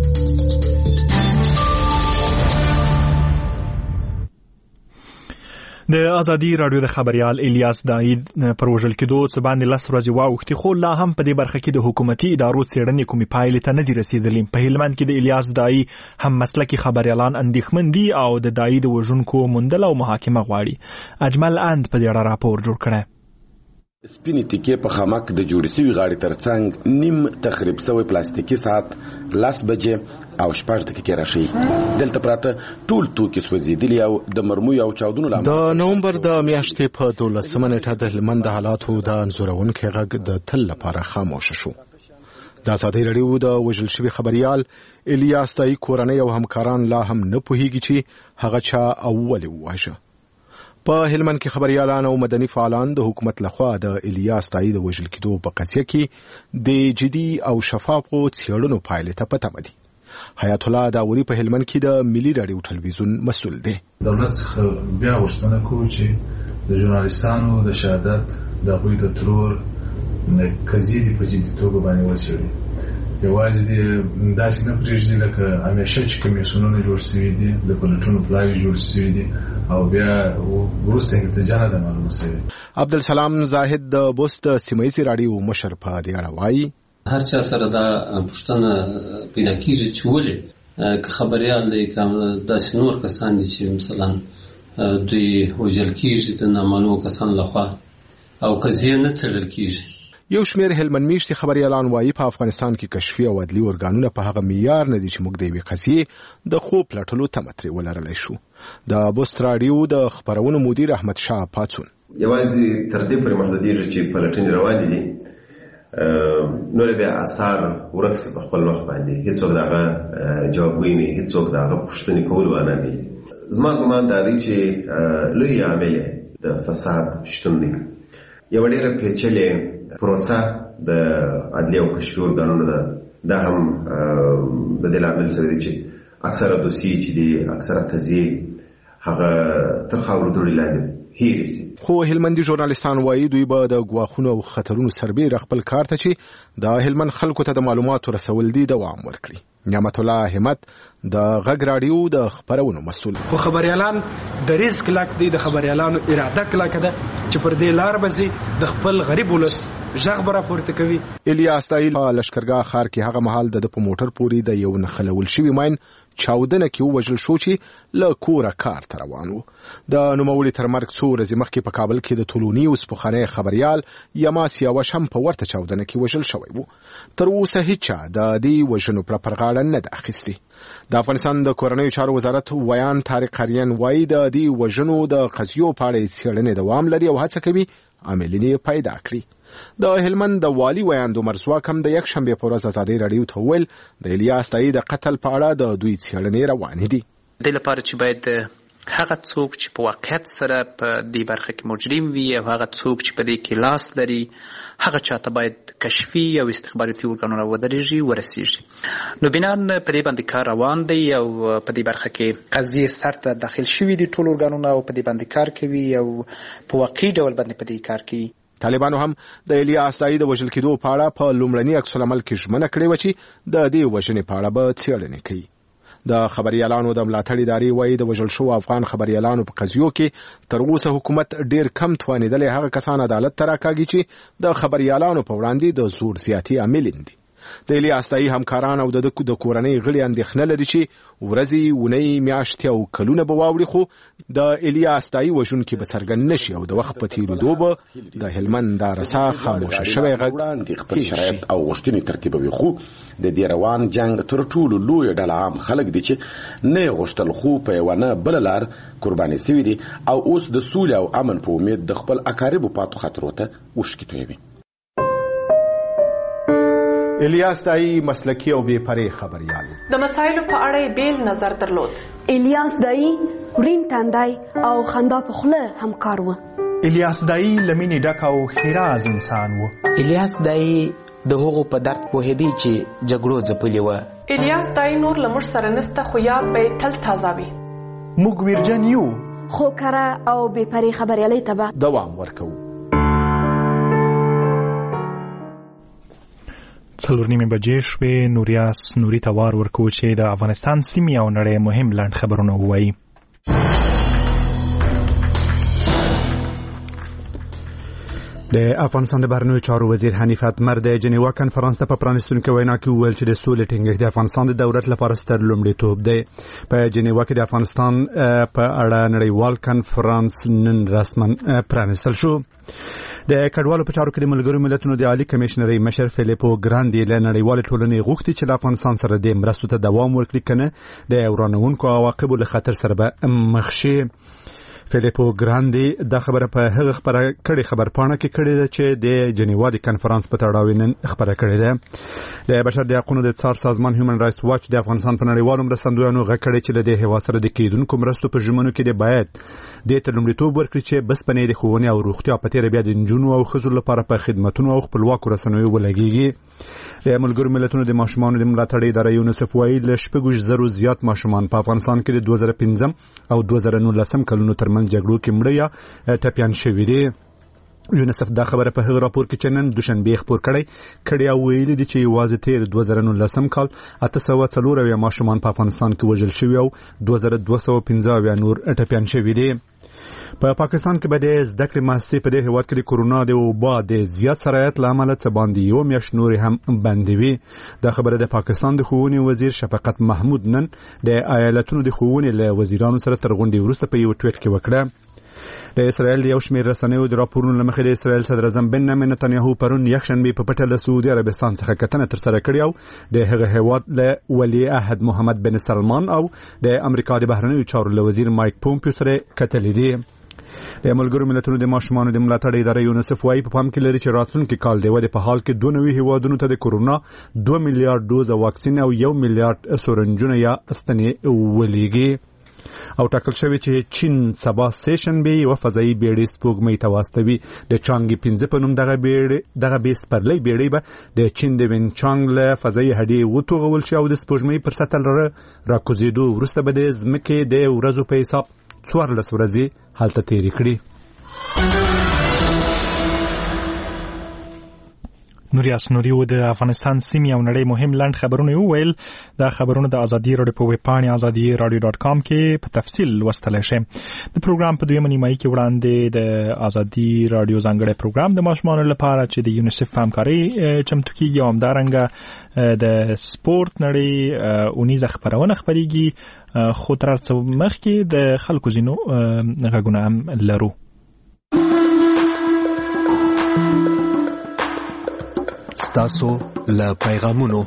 د ازادي رادیو د خبريال الیاس داید پر وژل کېدو څه باندې لس ورځې واوښتې، خو لا هم په دې برخه کې د حکومتي ادارو څېړنې کومې پایلې ته نه دي رسېدلې. په هلمند کې د الیاس دای هم مسلکي خبريالان اندېښمن دي او د دای د وژونکو موندل او محاکمه غواړي. اجمل اند په دې اړه راپور جوړ کړی. سپینې تیکې په خامک د جوړ شوي غاړې ترڅنګ نیم تخریب شوی پلاستیکي ساعت 10 بجې او 6 دقیقې راشي. دلته پراته ټول توکي سوځېدلي او د مرمۍ او چاودنو لامل د نومبر د میاشتې په 12 نیټه د هلمند حالاتو د انځورونکو غږ د تل لپاره خاموش شو. د ازادي رادیو د وژل شوی خبريال الیاس دای کورنۍ او همکاران لا هم نه پوهیږي چې هغه چا اول وواژه. په هلمند کې خبريالان او مدني فعالان د حکومت لخوا د الیاس دای د وژل کېدو په قضیه کې د جدي او شفافو څېړنو پایلې ته پته مدي. حیات الله داوري په هلمند کې د ملي رادیو ټلویزیون مسؤل دی. دولت څخه بیا غوښتنه کوي چې د ژورنالیستانو د شهادت د غوي د ترور قضیې په جدي توګه باندې وڅېړي. یوازې داسې نه پرېږدي لکه همیشه چې کمیسیونونه جوړ شوي دي، د پلټونو پلاوي جوړ شوي دي او بیا وروسته نتیجه نه ده معلومه شوې. عبدالسلام زاهد د بوست سیمایي رادیو مشر په دې اړه وایي هر چا سره دا پوښتنه پیدا کیږي چې ولې که خبريال دی که داسې نور کسان دي چې مثلا دوی وژل کیږي د نامعلومو کسانو لخوا او قضیې نه څېړل کیږي. یو شمېر هلمند میشتي خبريالان وایي په افغانستان کې کشفي او عدلي ارګانونه په هغه معیار نه دي چې موږ د یوې قضیې د خوب پلټلو تمه ترې ولرلی شو. د بوست رادیو د خبرونو مدیر احمد شاه پاڅون یوازې تر دې پورې محدودېږي چې پلټنې روانې دي، نور بیا اثار ورک شي په خپل وخت باندې، هیڅوک دغه جوابګوی نه، هیڅوک دغه پوښتنې کول ونه کوي. زما ګمان دا دی چې لوی عامل د فساد شتون دی. یو ډېره پیچلې پروسه د عدلي او کشفي ارګانونو ده، دا هم د دې لامل سره دی چې اکثره دوسیې چې دي، اکثره قضیې هغه تر خاورو دوړې لاندې هیرې سي. خو هلمندي ژورنالیستان وایي دوی به د ګواښونو او خطرونو سربېره خپل کار ته چې د هلمند خلکو ته د معلوماتو رسول دي دوام ورکړي. نعمت الله همت د غږ رادیو د خبرونو مسؤل. خو خبريالان د ریسک لاک دی، د خبريالانو اراده کلک ده چې پر دې لار بزي د خپل غریب ولس ژغ برا پورته کوي. الیاس دای په لشکرګاه ښار کې هغه مهال د په موټر پوري د یو نخلول شوی ماین چاودنه کې وژل شو چې له کوره کار ته روان و. د نوموړي تر مرګ څو ورځې مخکې په کابل کې د ټولونی اوس پخوانی خبريال یماس یاوش هم په ورته چاودنه کې وژل شوی و. تر اوسه هیڅ د دې وژنو پر غاړه نه ده اخیستې. د افغانستان د کورنیو چارو وزارت ویان طارق قریان وایي د دې وژنو د قضیو په اړه څېړنې دوام لري او هڅه کوي عاملین پیدا کړي. د هلمند د والی ویاند عمر زواک هم د یک شنبه په ورځ ازادي رادیو ته ویل د الیاس دای د قتل په اړه د دوی څېړنې روانې دي. د لپاره چې باید هغه څوک چې په واقعیت سره په دې برخه کې مجرم وي او هغه څوک چې په دې کې لاس لري هغه چاته باید کشفي او استخباراتي ارګانونه ودرېږي ورسیږي. نو بنان په دې باندې کار روان دی او په دې برخه کې قضیې سر ته داخل شوي دي ټول ارګانونه او په دې باندې کار کوي او په واقعي ډول باندې په دې کار کوي. طالبانو هم د الیاس دای د وژل کېدو په اړه په لومړني عکس العمل کې ژمنه کړې و چې د دې وژنې په اړه به څېړنې کوي. د خبريالانو د ملاتړ ادارې وایي د وژل شو افغان خبريالانو په قضیو کې تر اوسه حکومت ډیر کم توانیدل هغه کسان عدالت ته راکاږي چې د خبريالانو په وړاندې د زور زیاتی عامل دي. د الیاس دای همکاران او د کورنۍ غړي اندېښنه لري چې ورځې ونی میاشتې او کلونه به واوړي خو د الیاس دای وژونکي به څرګند نشي او د وخت په تیریدو به د هلمند د رسا خاموشه شوی غږ خپل شرایط او غوښتنې ترتیبوي. خو د دې روان جنگ تر ټولو لوی ډله عام خلک دي چې نه غوښتل خو په یوه نه بله لار قرباني سوي دي او اوس د سولې او امن په امید د خپل اقاربو پاتو خطرو ته اوښکې تویوي. الیاس دای مسلکی او بې پرې خبريال د مسایلو په اړه بیل نظر درلود. الیاس دای ورین تندای او خندا په خوله همکار و. الیاس دای لمینې ډک او خیراز انسان و. الیاس دای د هغو په درد پوهېدی چې جګړو ځپلې وه. الیاس دای نور له موږ سره نسته خو یاد به یې تل تازه وي. موږ ویرجن یو خو کره او بې پرې خبریالۍ ته به دوام ورکوو. 4:30 بجې شوې. نوریاس نوري ته وار ورکوو چې د افغانستان سیمې او نړۍ مهم لنډ خبرونه ووایي. د افغانستان د بهرنیو چارو وزیر حنیف اتمر د جنیوا کنفرانس ته په پرانیستونکي وینا کې وویل چې د سولې ټینګښت د افغانستان د دولت لپاره ستر لومړیتوب دی. په جنیوا کې د افغانستان په اړه نړیوال کنفرانس نن رسما پرانیستل شو. د کډوالو په چارو کې د ملګرو ملتونو د عالی کمشنري مشر فیلیپو ګراندي له نړیوال ټولنې غوښتي چې د افغانستان سره د مرستو ته دوام ورکړي کنه د ورانونکو عواقبو له خطر سره به مخ شي. فیلیپو ګراندي د خبره په هغه خبره کړي خبرپاڼه کې کړي ده چې د جنیوا د کنفرانس په تړاو نن خبره کړي ده. د بشر د حقوقو د څار سازمان هیومن رائټس واچ د افغانستان په نړیوالو مرستندویانو غږ کړي چې د هوا سره د کېدونکو مرستو په ژمنو کې د باید د تلمړیتوب ورکړي چې بسپنې د ښوونې او روغتیا په تیر بیا د نجونو او ښځو لپاره په خدماتونو او خپلواکو رسنیو ولګيږي. د ملګرو ملتونو د ماشومانو د ملاتړ ادارې یونیسف وایي له 6,000 زیات ماشومان په افغانستان کې د 2015 او 2019 کلونو ترمنځ جګړو کې مړه یا ټپیان شوي دي. یونیسف دا خبره په هغه راپور کې چې نن دوشنبه خبر کړی او ویلي دي چې یوازې تیر 2019 کال 804 ماشومان په افغانستان کې وژل شوي او 2215 نور ټپیان شوي دي. په پاکستان کې به د زده کړې مؤسسې په دې هیواد کې د کورونا د وبا د زیات سرایت له امله څه باندې یو میاشت نور هم بندوي. دا خبره د پاکستان د ښوونې وزیر شفقت محمود نن د ایالتونو د ښوونې له وزیرانو سره تر غونډې وروسته په یو ټویټ کې وکړه. د اسرائیل یو شمېر رسنیو د راپورونو له مخې د اسرائیل صدر اعظم بنیامین نتنیاهو پرون یکشنبه په پټه له سعودي عربستان څخه کتنه ترسره کړې او د هغه هیواد له ولی عهد محمد بن سلمان او د امریکا د بهرنیو چارو له وزیر مایک پومپیو سره کتلې دي. د ملګرو ملتونو د ماشومانو د ملاتړ ادارې یونیسف وايي په پام کې لري چې راتلونکي کال د ودې په حال کې 2 نوي هیوادونو ته د کورونا 2 میلیارډ دوزه واکسین او 1 میلیارډ سورنجونه یا استنې ولېږي او ټاکل شوی چې چین سبا سیشنبه یو فضایي بیړۍ سپوږمۍ ته واستوي. د چانګ 15 په نوم دغه بیس پرلې بیړۍ به د چین د وین چانګ له فضایي هډې وتوغول شي او د سپوږمۍ پر سطح راکوزیدو وروسته به د ځمکې د ورځو په حساب 14 ورځې حالت تیری کړی. نوریاس نوري و د افغانستان سیمې او نړۍ مهم لنډ خبرونه وویل. دا خبرونه د ازادي راډیو په ویب پاڼې azadi.radio.com کې په تفصیل لوستلی شئ. د پروګرام په دویمه نیمایي کې وړاندې د ازادي راډیو ځانګړی پروګرام د ماشومانو لپاره چې د یونیسف په همکارۍ چمتو کیږي او همدارنګه د سپورت نړۍ اونیزه خبرونه خپریږي. خو تر څو مخکې د خلکو ځینو غږونه هم لرو. تاسو له پیغامونو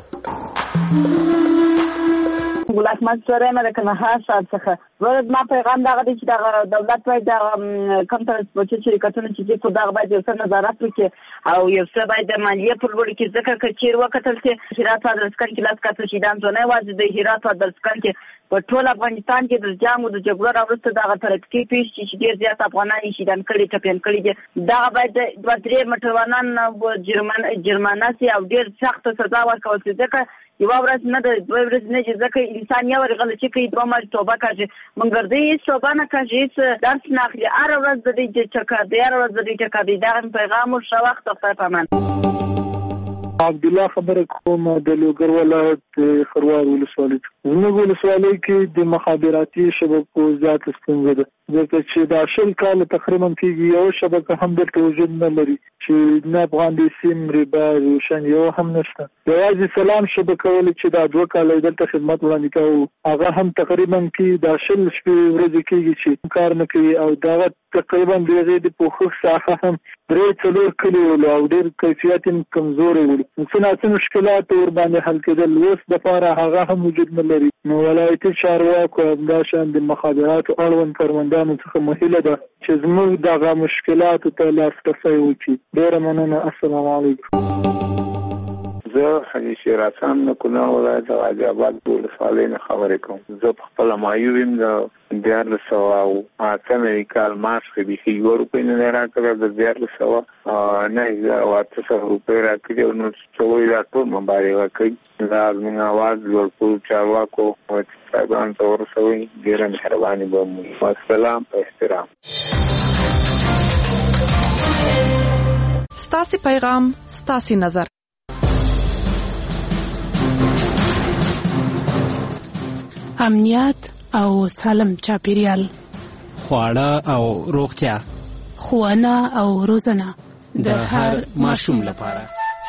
ګلات مستوره مې کنه هڅه څخه ورته ما پیغام دا غوډي چې دا دولت وای دا کنټرول پروسس شرکتونه چې په دغه باندې څه نظارت وکړي او یو څه باید د مالیه په لور کې ځکه چې چیر وکتل چې هرات د سکن کې لاس کاتل شي دا نه واځي د هرات د سکن کې په ټول افغانستان کې د جامو د جګړو راوړسته دغه ترقی پیښ چې ډیر زیات افغانان شي دان کړي ټپین کړي دي دا باید د 2-3 مټروانان جرمانه سي او ډیر سخت سزا ورکول شي ځکه یو ورځ نه د 2 ورځې نه ځکه انسان یو ورغل چې کوي 2 مر توبه کوي مګر دې توبه نه کوي درس نه اخلي هر ورځ د دې چکر دی هر ورځ د دې چکر دی دا پیغام او شو وخت خپل پامن عبد الله خبر کوم د لوګر ولایت خروار ولسوالۍ زموږ ولسوالۍ کې د مخابراتي شبکو زیات ستونزه ده ځکه چې دا 10 کال تقریبا کېږي یو شبکه هم دلته وجود نه لري چې نه افغان دي سیم ریبا روشن یو هم نشته. یوازې سلام شبکه ولې چې دا 2 کال دلته خدمت وړاندې کوي هغه هم تقریبا کې دا 10 شپې ورځې کېږي چې کار نه کوي او دا تقریبا دغه د پوښښ ساحه هم 3-4 کلی او ډېر کیفیت کمزوري ول. څه مشکلات ور باندې حل کېدل اوس د لپاره هغه هم وجود نه لري. نو ولایتي چارواکو دا شان د مخابراتو اړوند کارمندانو څخه مهمه ده چې زموږ دغه مشکلات ته لاسرسی وکړي. ډېر مننه. السلام علیکم. زه حاجي شیر حسن د کونړ ولایت غازي آباد ولسوالۍ نه خبرې کوم. زه په خپل مایوب یم د 1408 کال مارچ کې به یو روپۍ نه راکړه د 1408 روپۍ راکړي او نو څوې دا ټول مبارک کوي دا موږ आवाज ورکو چارواکو او صاحبان ته ورسوي. ډېره مهرباني به مو. السلام په احترام. ستاسو پیغام ستاسو نظر. امنیت او سالم چاپیریال، خواړه او روغتیا، ښوونه او روزنه د هر ماشوم لپاره.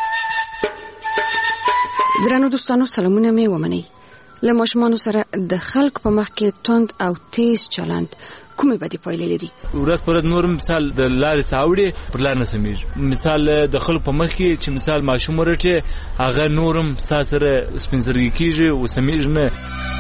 درنو دوستانو سلامونه مې ومنئ. له ماشومانو سره د خلکو په مخ کې توند او تیز چلند کومې بدې پایلې لري؟ ورځ پر ورځ نور مثال د لارې ساوړي پر لار نه سمېږي. مثال د خلکو په مخ کې چې مثال ماشوم ورټي هغه نورم سره سپینځرګي کیږي او سمېږي نه.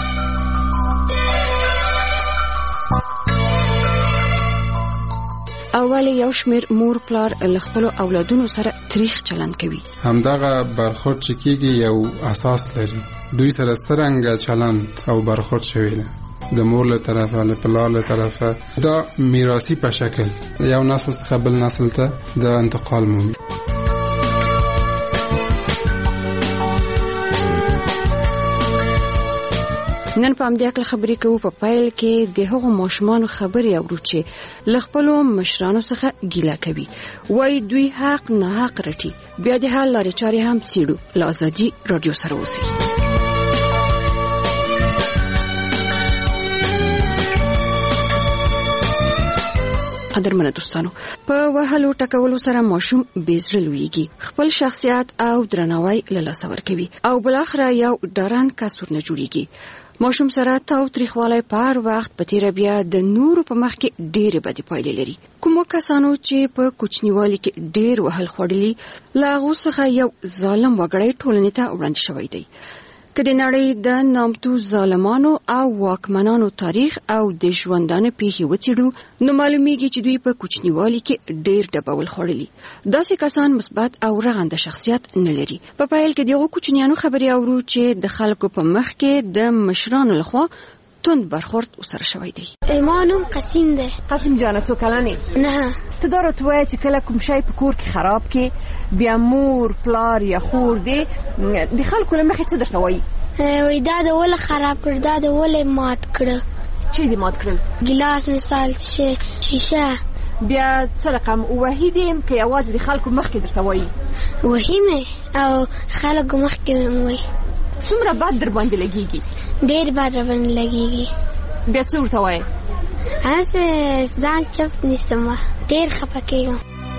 اول یو شمیر مور پلار له خپل اولادونو سره تاریخ چلند کوي. همدغه برخورد چې کېږي یو اساس لري. دوی سره څرنګه چلند او برخورد شوی دی د مور له طرفه له پلار له طرفه دا میراثي په شکل یو نسل څخه بل نسل ته د انتقال مومي. نن په همدې اړه خبرې کوو. په پایل کې د هغو ماشومانو خبرې اورو چې له خپلو مشرانو څخه ګیله کوي، وایي دوی حق نه حق رټي. بیا د حل لارې چارې هم څېړو. له ازادي راډیو سره اوسئ. قدرمنه دوستانو، په وهلو ټکولو سره ماشوم بیزړه لویږي، خپل شخصیت او درناوی له لاسه ورکوي او بلاخره یو ډارن کسور نه جوړیږي. ماشوم سره تاو تریخوالی په هر وخت په تیره بیا د نورو په مخ کې ډېرې بدې پایلې لري. کومو کسانو چې په کوچنیوالي کې ډېر وهل خوړلي له هغو څخه یو ظالم وګړی ټولنې ته وړاندې شوی دی. که د نړۍ د نامتو ظالمانو او واکمنانو تاریخ او د ژوندانه پیښې وڅېړو نو معلومیږي چې دوی په کوچنیوالي کې ډېر ډبول خوړلي. داسې کسان مثبت او رغنده شخصیت نه لري. په پایل کې دغه کوچنیانو خبرې اورو چې د خلکو په مخ کې د مشرانو لخوا تند برخورد وسره شوی دی. ایمانم قسیم ده. قسیم جانه تو کلنې؟ نه. ته دا راته وایه چې کله کوم شی په کور کې خراب کې بیا مور پلار یا خور دی د خلکو له مخې څه درته وایي؟ وایي دا د ولې خراب کړ، دا د ولې مات کړه. چی دې مات کړل؟ ګلاس مثال شیشه. بیا څه رقم وحید یم که یوازې د خلکو مخ کې درته وایي؟ وحیمه او خلکو مخ کې مې وایي. څومره بد در باندې لګیږي؟ ډېر بد در باندې لګیږي. بیا څه ورته وایې؟ هسې ځان چپ نیسم، ډېر خفه کېږم.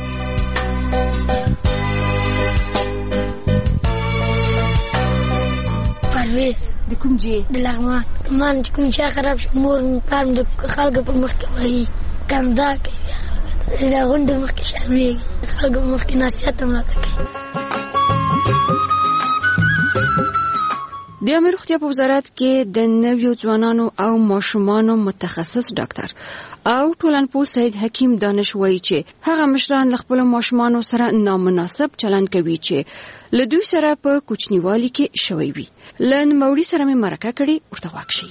پرویز د کوم ځای؟ د لغمان. لغمان چې کوم ځای خراب شو مور مې پلار مې د خلکو په مخ کې وایي کندا کوي، د غونډې مخ کې شرمېږي، د خلکو په مخ کې نصیحت هم راته کوي. د عامه روغتیا په وزارت کې د نویو ځوانانو او ماشومانو متخصص ډاکټر او ټولنپوه سید حکیم دانش وایي چې هغه مشران له خپلو ماشومانو سره نامناسب چلند کوي چې له دوی سره په کوچنیوالي کې شوی وي. له نوموړي سره مې مرکه کړې، ورته غوږ شئ.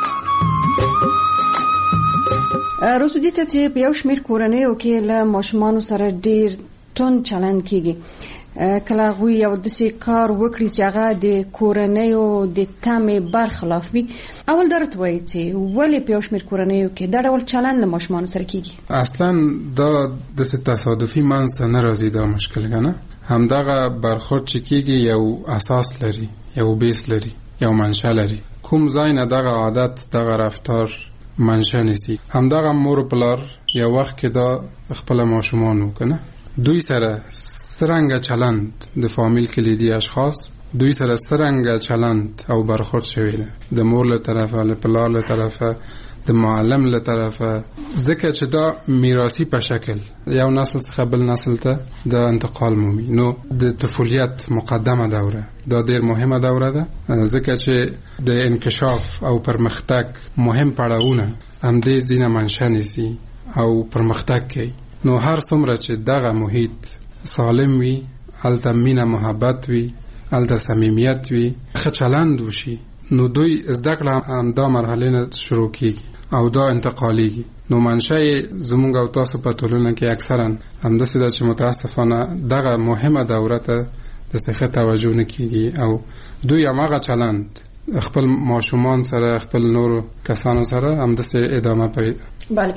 روزو دې ته چې په یو شمېر کورنیو کې له ماشومانو سره ډېر توند چلند کېږي، کله غوی یو داسې کار وکړي چې هغه د کورنیو د تمې برخلاف وي. اول درته وایي چې ولې په یو شمېر کورنیو کې دا ډول چلند له ماشومانو سره کېږي؟ اصلا دا داسې تصادفي منځته نه راځي دا مشکل کنه. همدغه برخورد چې کېږي یو اساس لري، یو بیس لري، یو منشأ لري. کوم ځای نه دغه عادت دغه رفتار منشأ نیسي. همدغه مور و پلار یو وخت کې دا خپل ماشومان وکنه دوی سره څرنګه چلند د فامیل کلیدي اشخاص دوی سره څرنګه چلند او برخورد شوی دی د مور له طرفه له پلار له طرفه د معلم له طرفه ځکه چې دا میراثي په شکل یو نسل څخه بل نسل ته د انتقال مومي. نو د طفولیت مقدمه دوره دا ډیر مهمه دوره ده ځکه چې د انکشاف او پرمختګ مهم پړاوونه هم دې ځینه منشأ نیسي او پرمختګ کوي. نو هر څومره چې دغه محیط سالم وي هلته مینه محبت وي هلته صمیمیت وي ښه چلند وشي نو دوی زده کړه همدا مرحله نه شروع کیږي او دا انتقالیږي. نو منشأ زمونږ او تاسو په ټولنه کې اکثرا همداسې ده چې متاسفانه دغه مهمه دوره ته د څه توجه نه کیږي او دوی هماغه چلند خپل ماشومان سره خپل نور کسانو سره همداسې ادامه کوي. بله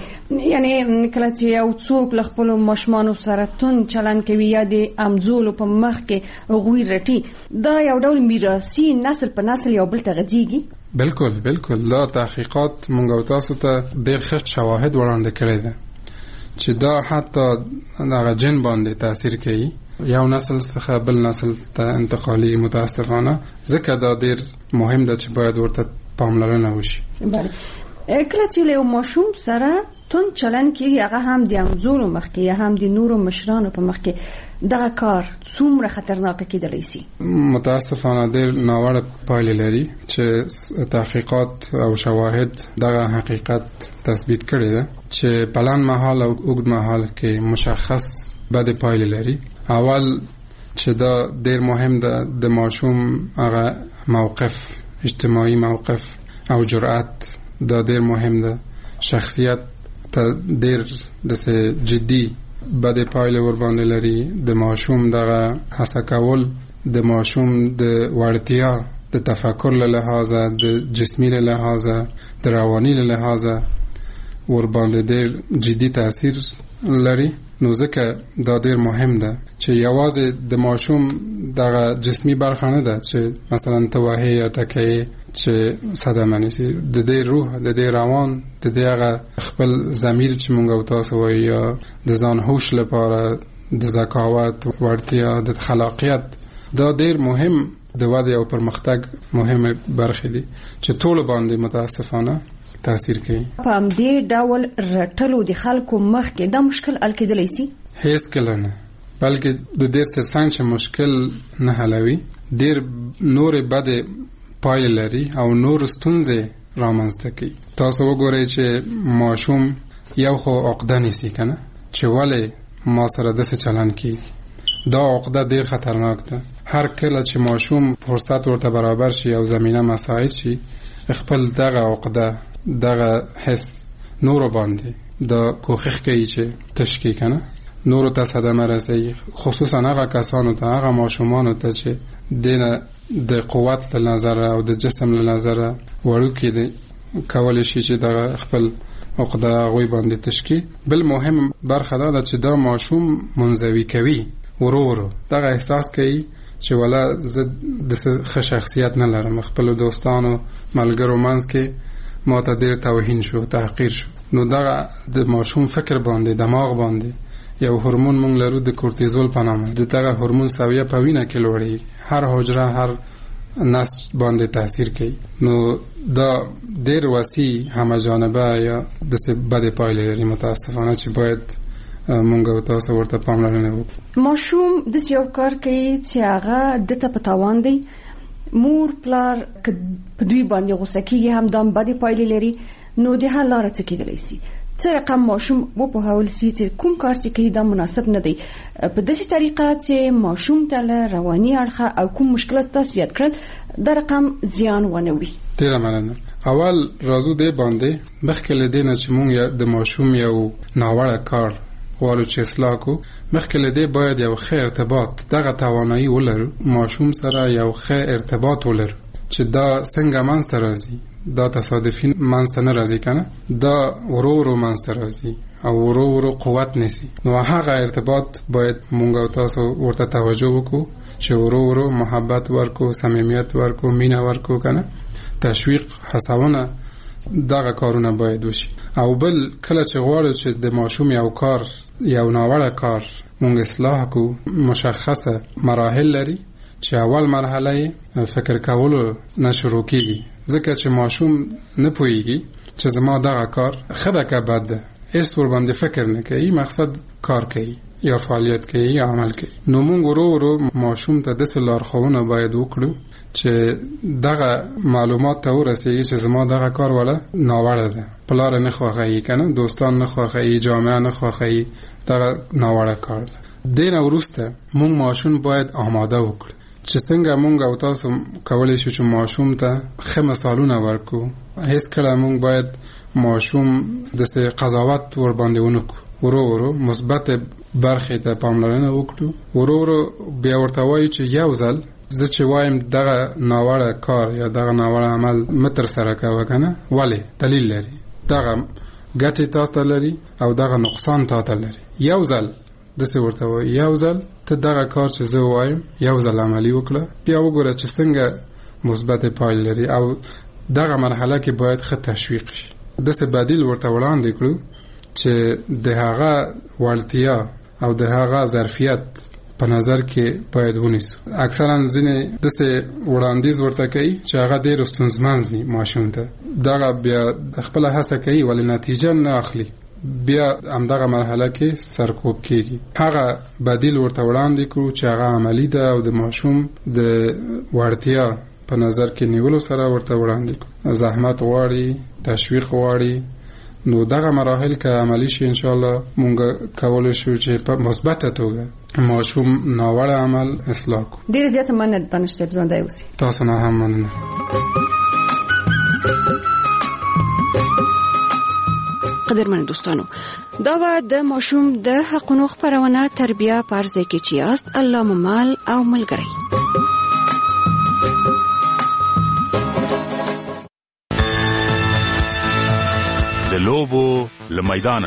یعنی کله چې یو څوک له خپلو ماشومانو سره تون چلند کوي یا د امزولو په مخ کې هغوی رټي دا یو ډول میراثي نسل په نسل یو بل ته غځېږي. بالکل دا تحقیقات مونږ او تاسو ته ډېر ښه شواهد وړاندې کړی ده چې دا حتی دغه جن باندې تاثیر کوي یو نسل څخه بل نسل ته انتقالي متاسفانه ځکه دا ډېر مهم ده چې باید ورته پاملرنه وشي. بله کله چې له ماشوم سره تون چلند کیږي هغه هم د امزورو مخ کې یا هم د نورو مشرانو په مخ کې دغه کار څومره خطرناک کېدلی شي؟ متاسفانه ډېر ناوړه پایلې لري چې تحقیقات او شواهد دغه حقیقت تثبیت کړی ده چې په لنډ مهال او اوږد مهال کې مشخص بد پایلې لري. اول چې دا ډېر مهم ده د ماشوم هغه موقف اجتماعي موقف او جرأت دا ډېر مهم ده. شخصیت ته ډېر داسې جدي بدې پایلې ورباندې لري. د ماشوم دغه هڅه کول د ماشوم د وړتیا د تفکر له لحاظه د جسمي له لحاظه د رواني له لحاظه ورباندې ډېر جدي تاثیر لري. نو ځکه دا ډېر مهم ده چې یوازې د ماشوم دغه جسمي برخه نه ده چې مثلا توهی یا تکیه چې صدمه نیسي د دې روح د دې روان د دې هغه خپل ضمیر چې مونږ او تاسو وایو یا د ځان هوش لپاره د ذکاوت وړتیا د خلاقیت دا ډېر مهم د وده او پرمختګ مهمه برخې دي چې ټول باندې متاسفانه تاثیر کوي. په همدې ډول رټلو د خلکو مخ کې دا مشکل حل کېدلی شي؟ هیڅ کله نه بلکې د دې ترڅنګ چې مشکل نه حلوي ډېر نورې بدې پایلې لري او نور ستونزې رامنځته کوي. تاسو وګورئ چې ماشوم یو خو عقده نیسي کنه چې ولې ما سره داسې چلند کیږي. دا عقده ډېر خطرناک ده. هر کله چې ماشوم فرصت ورته برابر شي او زمینه مساعد شي خپل دغه عقده دغه حس نور باندې دا کوښښ کوي چې تشکیل کنه نور ته صدمه رسوي خصوصا هغه کسانو ته هغه ماشومانو ته چې دینه د قوت له نظر او د جسم له نظر وړوکې دي کولای شي چې دغه خپل عقده غوي باندې تشکیل. بل مهم برخه دا چې دا ماشوم منزوي کوي ورو دغه احساس کوي چې ولا زه د شخصیت نه لرم خپل دوستانو ملګرو منځ کې ما ته ډېر توهین شو تحقیر شو. نو دغه د ماشوم فکر باندې دماغ باندې یو هورمون مونږ لرو د کورتیزول په نامه د دغه هورمون سویه په وینه کې لوړي هر حجره هر نسج باندې تاثیر کوي. نو دا ډېر وسیع همه جانبه یا د څه بد پایلې لري متاسفانه چې باید مونږ او تاسو ورته پاملرنه وکړو. ماشوم د یو کار کوي چې هغه د ته په تاوان دی مور پلار په دوی باندې غوسه کیږي هم دام بدې پایلې لري. نو د حل لاره څه کېدلی شي؟ څه رقم ماشوم وپوهول شي چې کوم کار چې کوي دا مناسب نه دی په داسې طریقه چې ماشوم ته له رواني اړخه او کوم مشکلات تاسو یاد کړل دا رقم زیان ونه وي. ډېره مننه. اول راځو دې باندې مخکې له دې نه چې مونږ د ماشوم یو ناوړه کار غواړو چې اصلاح کو مخکې له دې باید یو ښه ارتباط دغه توانایي ولرو ماشوم سره یو ښه ارتباط ولرو چې دا څنګه منځته راځي دا تصادفي منځته نه راځي کنه دا ورو منځته راځي او ورو قوت نیسي. نو هغه ارتباط باید مونږ او تاسو ورته توجه وکړو چې ورو محبت ورکو صمیمیت ورکو مینه ورکو کنه تشویق هڅونه دغه کارونه باید وشي. او بل کله چې غواړو چې د ماشوم یو کار یو ناوړه کار مونږ اصلاح کو مشخصه مراحل لري چې اول مرحله فکر کولو نه شروع کیږي ځکه چې ماشوم نه پوهیږي چې زما دغه کار خده که بد ده هیڅ ور باندې فکر نه کوي مقصد کار کوي یا فعالیت کوي یا عمل کوي. نو مونږ ورو ماشوم ته د لارښوونه باید وکړو چې دغه معلومات ته ورسیږي چې زما دغه کار ولا ناوړه ده پلار نه خوښي کنه دوستان نه خوښي جامعه نه خوښي دغه ناوړه کار ده. دین وروسته مونږ ماشوم باید آماده وکړو چې څنګه مونږ او تاسو کولای شو چې ماشوم ته ښه مثالونه ورکو. هیڅ کله مونږ باید ماشوم د قضاوت ور باندې ونکو ورو مثبت برخې ته پاملرنه وکړو ورو بیا ورته وایي چې یو ځل زه چې وایم دغه ناوړه کار یا دغه ناوړه عمل متر سره کوه کنه ولی دلیل لري دغه ګټې تاسو ته لري او دغه نقصان تاسو ته لري. یو ځل دسې ورته وایي یو ځل ته دغه کار چې زه وایم یو ځل عملي وکړه بیا وګوره چې څنګه مثبت پایله لري او دغه مرحله کې باید ښه تشویق شي. دسې بدیل ورته وړاندې کړو چې د هغه وړتیا او د هغه ظرفیت په نظر کې باید ونیسو. اکثرا ځینې دسې وړاندیز ورته کوي چې هغه ډېر ستونزمن دي ماشوم ته دغه بیا خپله هڅه کوي ولی نتیجه نه اخلي بیا همدغه مرحله کې سرکوب کېږي. هغه بدیل ورته وړاندې کړو چې هغه عملي ده او د ماشوم د وړتیا په نظر کې نیولو سره ورته وړاندې کړو. زحمت غواړي تشویق غواړي نو دغه مراحل که عملی شي ان شاء الله مونږ کولای شو چې په مثبته توګه ماشوم ناوړه عمل اصلاح کو. ډیر زیات مننه دانشته ژوندۍ اوسئ. تاسو نه هم مننه. قدرمن دوستانو دا به د ماشوم د حقونو خبرونه تربیه پارځه کې چیاست الله ممال او ملګری. لوبو لمیدانه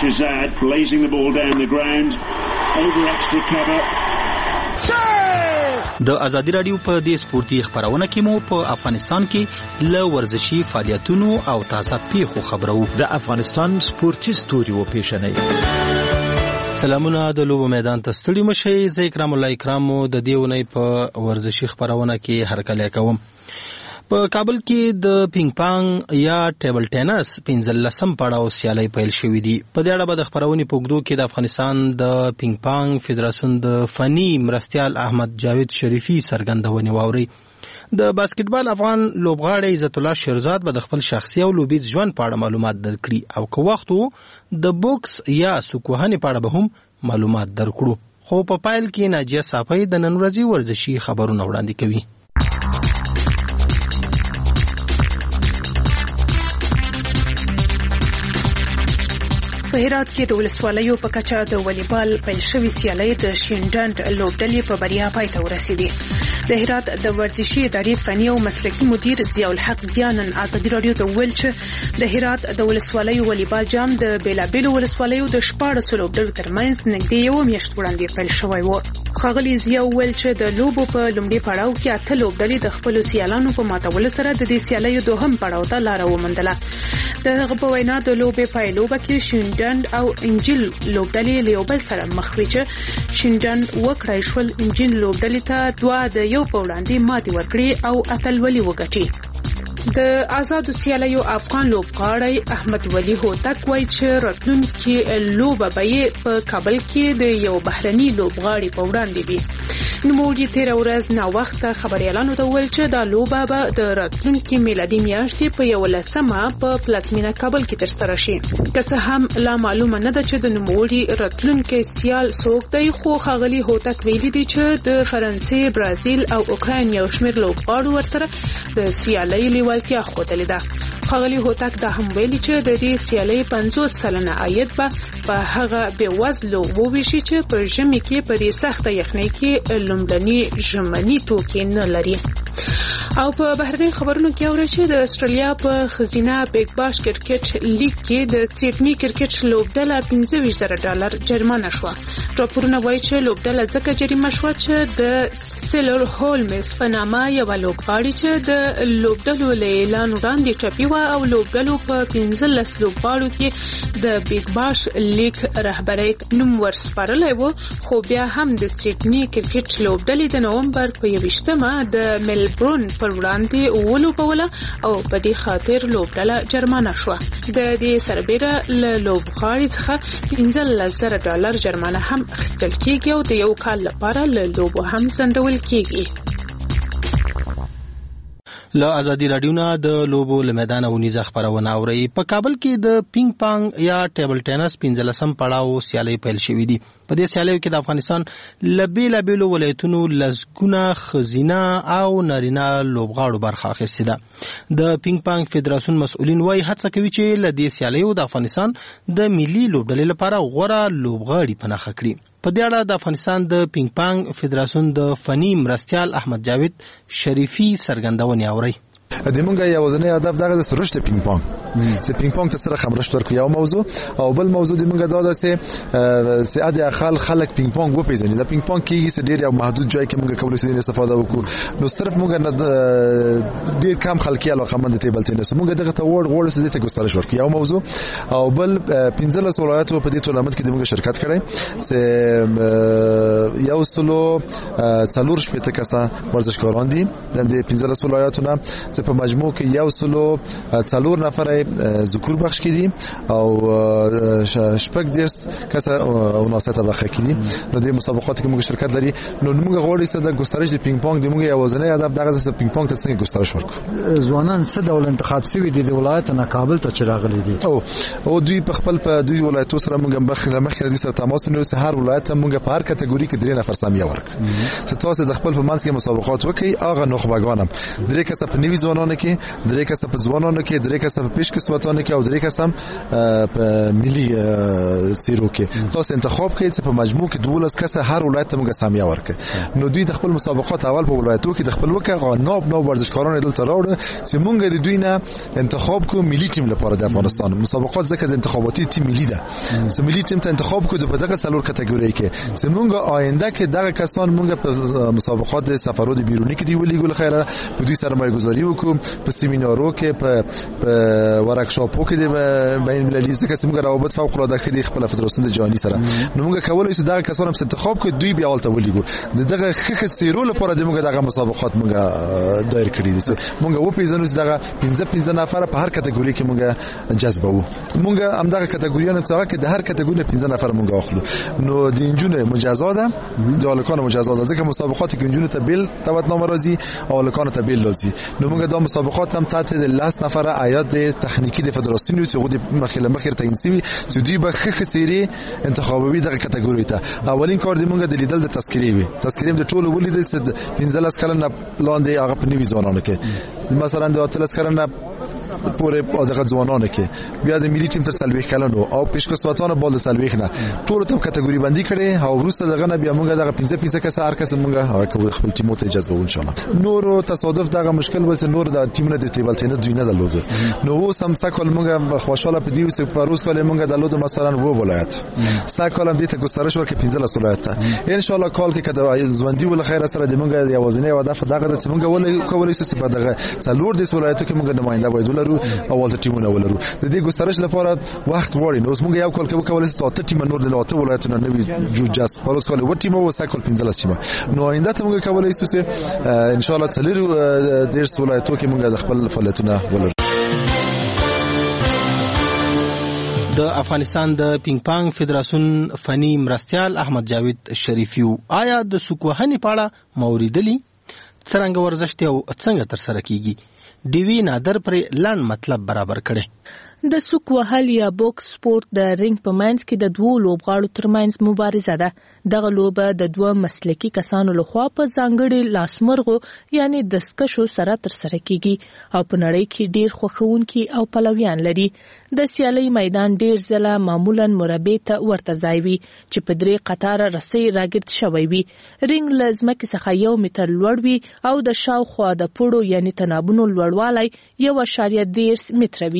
د ازادي رادیو په دې سپورتي خبرونه کې مو په افغانستان کې ل ورزشي فعالیتونو او تازه پیښو خبرو د افغانستان سپورتي ستوري و پیښنې. سلامونه د لوبو میدان ته ستړي مشي. زه اکرام الله اکرامو د دیونې په ورزشي خبرونه کې هرکلی کوم. په کابل کې د پینګ پانګ یا ټیبل ټینس 15 پړاو سیالي پیل شوې دي. په دې اړه به د خبرونې پوګدو کې د افغانستان د پینګ پانګ فدراسیون د فني مرستيال احمد جاوید شریفي سرګندونې واوري. د باسکټبال افغان لوبغاړی عزت الله شیرزاد به د خپل شخصي او لوبیز ژوند په اړه معلومات درکړي او که وخت د بوکس یا سکوهنې په اړه به هم معلومات درکړو. خو په پایل کې ناجیه صافی د نن ورځې ورزشي خبرونه وړاندې کوي. په هرات کې د ولسوالیو په کچه د والیبال پیل شوې سیالۍ د شینډنډ لوبډلې په بریا پای ته ورسېدې. د هرات د ورزشي ادارې فني او مسلکي مدیر ضیاء الحق ضیانن ازادي رادیو ته ویل چې د هرات د ولسوالیو والیبال جام د بیلابیلو ولسوالیو د 14 لوبډلو ترمنځ نږدې یو میاشت وړاندې پیل شوی و. ښاغلي ضیاء ویل چې د لوبو په لومړي پړاو کې 8 لوبډلې د خپل سیالانو په ماتولو سره د دې سیالیو دوهم پړاو ته لار وموندله. د هغه په وینا د لوبې پایلوبه کې شینډنډ او انجیل لوبډلې له یو بل سره مخ وي چې شینډنډ وکړای شول انجیل لوبډلې ته 2 د یو په وړاندې ماتې ورکړي او اتلولي وګټي. د آزادو سیالیو افغان لوبغاړی احمد ولی هوتک وایي چې راتلونکي لوبه به په کابل کې د یو بهرني لوبغاړي په وړاندې وي. نوموړي تیر ورځ نا وخت خبريالانو ته ویل چې دا لوبه به د راتلونکي میلادي میاشتې په 11مه په پلاتمینه کابل کې ترسره شي. که څه هم لا معلومه نه ده چې د نوموړي راتلونکي سیال څوک دی خو ښاغلي هوتک ویلي دي چې د فرانسې، برازیل او اوکراین یو شمېر لوبغاړو ورسره د سیالۍ لیوالتیا ښودلې ده. ښاغلي هوتک دا هم ویلي چې د دې سیالۍ 50 سلنه عاید به په هغه بېوزلو وویشي چې په ژمي کې په دې سخته یخنۍ کې لومړني ژمني توکي نه لري. او په بهرني خبرونو کې اوري چې د استرالیا په خزینه بیگ باش کرکټ لیګ کې د سیډني کرکټ لوبډله $25,000 جرمانه شو. راپورونه وایي چې لوبډله ځکه جریمه شوه چې د سیلر هولمز په نامه یوه لوبغاړې چې د لوبډلو له اعلان وړاندې ټپي وه او لوبډلو په 15 لوبغاړو کې د بیګ باش لیګ رهبرۍ نوم ورسپارلی و، خو بیا هم د سیډني کرکټ لوبډلې د نومبر په 21مه د ملبورن پر وړاندې ولوبوله او په دې خاطر لوبډله جرمانه شوه. د دې سربېره له لوبغاړي څخه $15,000 جرمانه هم اخیستل کیږي او د یو کال لپاره له لوبو هم ځنډول کیږي. له ازادي رادیو نه د لوبو له میدان ونیزه خبرونه اوري. په کابل کې د پینګ پانګ یا ټیبل ټینس 15 پړاو سیالي پیل شوې دي. په دې سیالیو کې د افغانستان لبیلو ولایتونو لزګونه خزینه او نارینه لوبغاړو برخه اخیستې ده. د پینګ پانګ فدراسیون مسؤلین وايي هڅه کوي چې له دې سیالیو د افغانستان د ملي لوبډلې لپاره غوره لوبغاړي پناه کړي. په دې اړه د افغانستان د پینګ پانګ فدراسیون د فني مرستیال احمد جاوید شریفي څرګندونې اوري. د مونږه یوازینی هدف دغه د سرشت پینګ پانګ چې پینګ پانګ ته سره خبرشت ورکو یو موضوع او بل موضوع د مونږه دا ده چې ساده خلک پینګ پانګ وپیژني. د پینګ پانګ کې هیڅ ډیر یو محدود ځای کې مونږه کولای شو استفاده وکړو، نو صرف مونږه ډیر کم خلکي علاقمند ټیبل ټینس مونږه دغه ته وړ څه ته ګسترش ورکو یو موضوع او بل 15 ولایتو په دې ټورنمنت کې د مونږه شرکت کړي چې یو سلو څلور شپږ کسه ورزشکاران دي د 15 ولایتونو چې په مجموع کې یو سلو څلور نفر ذکور بخش کړي او شپږ دیس کسه وناسته بخښ کړي. نو د مسابقات کې موږ شرکت لري، نو موږ غواړو چې د ګسترش د پینګ پانګ د موږ یوازینی هدف دغه د پینګ پانګ ته څنګه ګسترش ورکړو. ځوانان څه ډول انتخاب شوي دي د ولایت نه کابل ته چې راغلي دي او دوی په خپل په دوی ولایتو سره موږ مخکې د سره تماس ونیو چې هر ولایت موږ په هر کټګوري کې 3 نفر سامیه ورک چې تاسو د خپل په منځ کې مسابقات وکړي. هغه نخبگانم 3 کسه په نوي ځوانانو کې، 3 کسه په ځوانانو کې، 3 کسه په پیشکسوتانو کې او 3 کسه په ملي سیرو کې. تاسو انتخاب کړئ چې په مجموع کې 12 کسه هر ولایت ته موږ سامیه ورکړي. نو دوی د خپل مسابقات اول په ولایتو کې د خپل وکړه نو ورزشکاران دلته راوړل چې موږ د دوی نه انتخاب کو ملي ټیم لپاره د افغانستان مسابقات ځکه د انتخاباتي ټیم ملي ده چې ملي ټیم ته انتخاب کو د دغه څلور کټګوري کې چې موږ آینده کې دغه کسان موږ په مسابقات د سفرو د بیرونی کې دی ولېګول خیره په دوی سرمایه گذاری وکړو، په سیمینارو کې په ورکشاپو کې د بین المللي ځکه چې موږ روابط فوق العاده کړي خپل فدراسیون د جهاني سره. نو موږ کولای شو دغه کسان هم انتخاب کړو دوی بیا ولته ولېګو دغه خخ سیرو لپاره د موږ دغه مسابقات موږ دایر کړی دي. موږ و پیژنو چې دغه 15 نفر په هر کټګوري کې موږ جذبو. موږ هم دغه کټګوریانو څخه کې د هر کټګوري 15 نفر موږ اخلو. نو د انجونو مجازات ده، د الکانو مجازات ده ځکه مسابقات کې انجونو ته بیل دعوتنامه راځي او الکانو ته بیل راځي. نو موږ د مسابقات هم تحت د 10 نفر عیاد تخنیکی د فدراسیون چې خو د مخیر تعیین شوی چې دوی به خخ سیری انتخابي دغه کټګوري ته اولین کار دی موږ د لیدل د تذکری د ټولو ولیدل چې 15 کلنه لاندې هغه په نوي ځوانانو کې مثلا د 13 کلنه پورې دغه ځوانانو کې بیا د ملي ټیم تر 40 کلنو او پیشکسوتانو بال 40 نه ټول ته کټګوري باندې کړي او وروسته دغه نه بیا موږ دغه 15 کس هر کس موږ هغه خپل ټیم ته اجازه وو ان شاء الله. نور تصادف دغه مشکل وس نور د ټیمونه د ټیبل ټینس دوی نه درلود. نو اوس هم سکل موږ خوشاله په دیو چې پروس کله موږ درلود مثلا وو ولایت سکل هم دې ته ګسترش ورکړي 15 ولایت ان شاء الله کال کې کده ځوندي ول خیر سره د موږ یوازینی هدف دغه چې موږ کولای شو په دغه څلور د ولایتو کې موږ نماینده وایو ولرو او ولته ټیمونه ولرو. د دې ګسترش لپاره وخت غواړي. نو اوس موږ یو کال کې کولای شو ته ټیم نور د لاته ولایتونو نوي جوجاس پروس کول و ټیم او سکل 15 ټیم. نو آینده ته موږ کولای شو چې ان شاء الله څلور د ولایتو کې موږ د خپل فعالیتونه ولرو. د افغانستان د پینګ پانګ فدراسیون فني مرستیال احمد جاوید شریفیو آیا د سکوهنی پاړه موریدلی څنګه ورزش ته او څنګه تر سره کیږي ډیوی نادر پر لاند مطلب برابر کړي. د سوک وهل یا بوکس سپورت د رینګ په منځ کې د دوه لوبغاړو ترمنځ مبارزه ده. دغه لوبه د دوه مسلکي کسانو لخوا په ځانګړي لاسمرغو یعنی دسکشو سره تر سره کیږي او په نړۍ کې ډیر خوښونکي او پلویان لري. د سیالي میدان ډیر ځله معمولا مربع ته ورته ځای وي چې په 3 قطاره رسۍ راګرد شوی وي. رینګ لزمکه څخه 1 متر لوړ وي او د شاوخوا د پړو یعنی تنابونو لوړوالی 1.10 متر وي.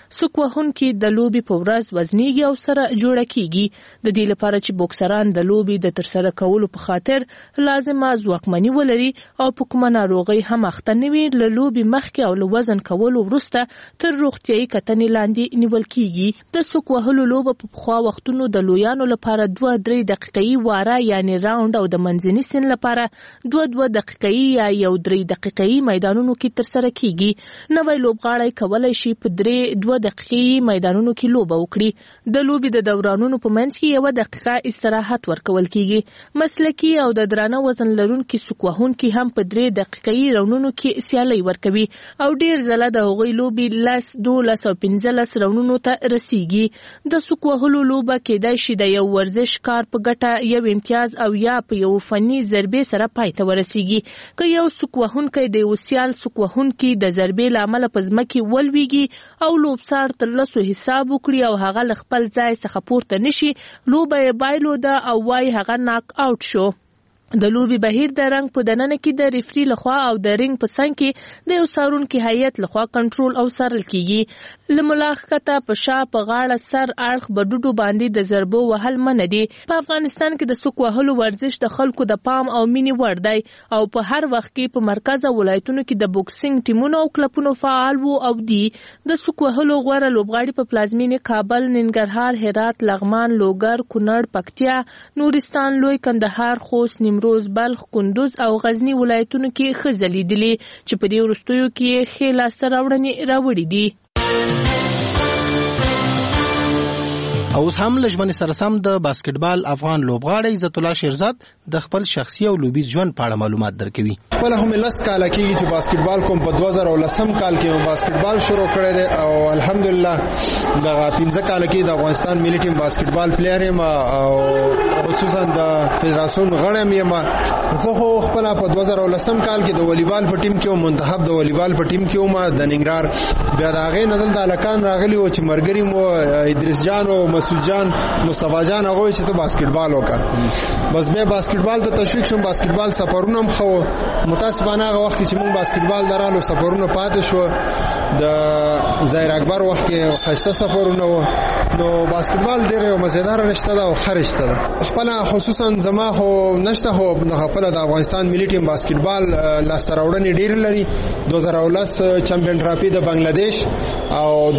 سوک وهونکي د لوبي په ورځ وزنیږي او سره جوړه کیږي. د دې لپاره چې بوکسران د لوبي د ترسره کولو په خاطر لازمه ځواکمني ولري او په کومه ناروغي هم اخته نه وي، له لوبي مخکې او له وزن کولو وروسته تر روغتیايي کتنې لاندې نیول کیږي. د سوک وهلو لوبه په پخوا وختونو د لویانو لپاره 2-3 دقیقې واره یعنی راوند او د منځني سن لپاره 2 دقیقې یا 1 دقیقې میدانونو کې ترسره کیږي. نوی لوبغاړی کولای شي په 2 دقیقې میدانونو کې لوبه وکړي. د لوبي د دورانونو په منځ کې 1 دقیقه استراحت ورکول کیږي. مسلکی او د درانه وزن لرونکي سوک وهونکي هم په 3 دقیقې راونونو کې سیالي ورکوي او ډیر ځله د هغوی لوبي 10 12 او 15 راونونو ته رسیږي. د سوک وهلو لوبه کېدای شي د یو ورزش کار په ګټه یو امتیاز او یا په یو فني ضربې سره پای ته ورسیږي. که یو سوک وهونکی د یو سیال سوک وهونکي د ضربې له امله په ځمکې ولویږي او لوبسار تر لسو حساب وکړي او هغه له خپل ځای څخه پورته نشي، لوبه یې بایلوده او وای هغه ناک آوټ شو. د لوبي بهیر د رنګ په دننه کې د ریفری لخوا او د رنګ په څنګ کې د یو څارونکي هیئت لخوا کنټرول او څارل کیږي. له ملاحقته په شا په غاړه سر اړخ بډوډو باندې د ضربو وهل منع دي. په افغانستان کې د سوک وهلو ورزش د خلکو د پام او مینې وړ دی او په هر وخت کې په مرکزي ولایتونو کې د بوکسینګ ټیمونو او کلبونو فعال وو او دي. د سوک وهلو غوړه لوبغاړي په پلازمینه کابل، ننګرهار، هرات، لغمان، لوګر، کونړ، پکتیا، نورستان، لوی کندهار، خوست، نیمروز، بلخ، کندوز او غزنی ولایتونو کې خزلي دي چې په دې وروستیو کې خې لاسته راوړنې راوړي دي. او هم لجمن سره سم د باسکټبال افغان لوبغاړی عزت الله شیرزاد د خپل شخصي او لوبي ژوند په اړه معلومات درکوي. خپل هم لس کال کېږي چې باسکټبال کوم په 2010 کال کې باسکټبال شروع کړی دی او الحمدلله د 15 کال کې د افغانستان ملي ټیم باسکټبال پلیئر یم او خصوصا د فدراسیون غړی یم. زه خو خپل په 2010 کال کې د والیبال په ټیم کې منتخب د والیبال په ټیم کې وم د ننګرهار. بیا د هغې نه دلته هلکان راغلي وو چې ملګري مو ادریس جان او مسعود جان، مصطفی جان، هغه چې ته باسکټبال وکړه. بس بیا باسکټبال ته تشویق شوم. باسکټبال سفرونه هم خو متاسفانه هغه وخت چې موږ باسکټبال درالو سفرونه پاتې شو. د ظاهر اکبر وخت کې خسته سفرونه و. نو باسکټبال ډېر مزیدار رشته ده او خرشته ده. خپل خصوصا زما خو نشته خو د خپل د افغانستان ملي ټیم باسکټبال لاسته راوړنې ډېر لري. 2010 چمپیون ټرافي د بنگلاديش او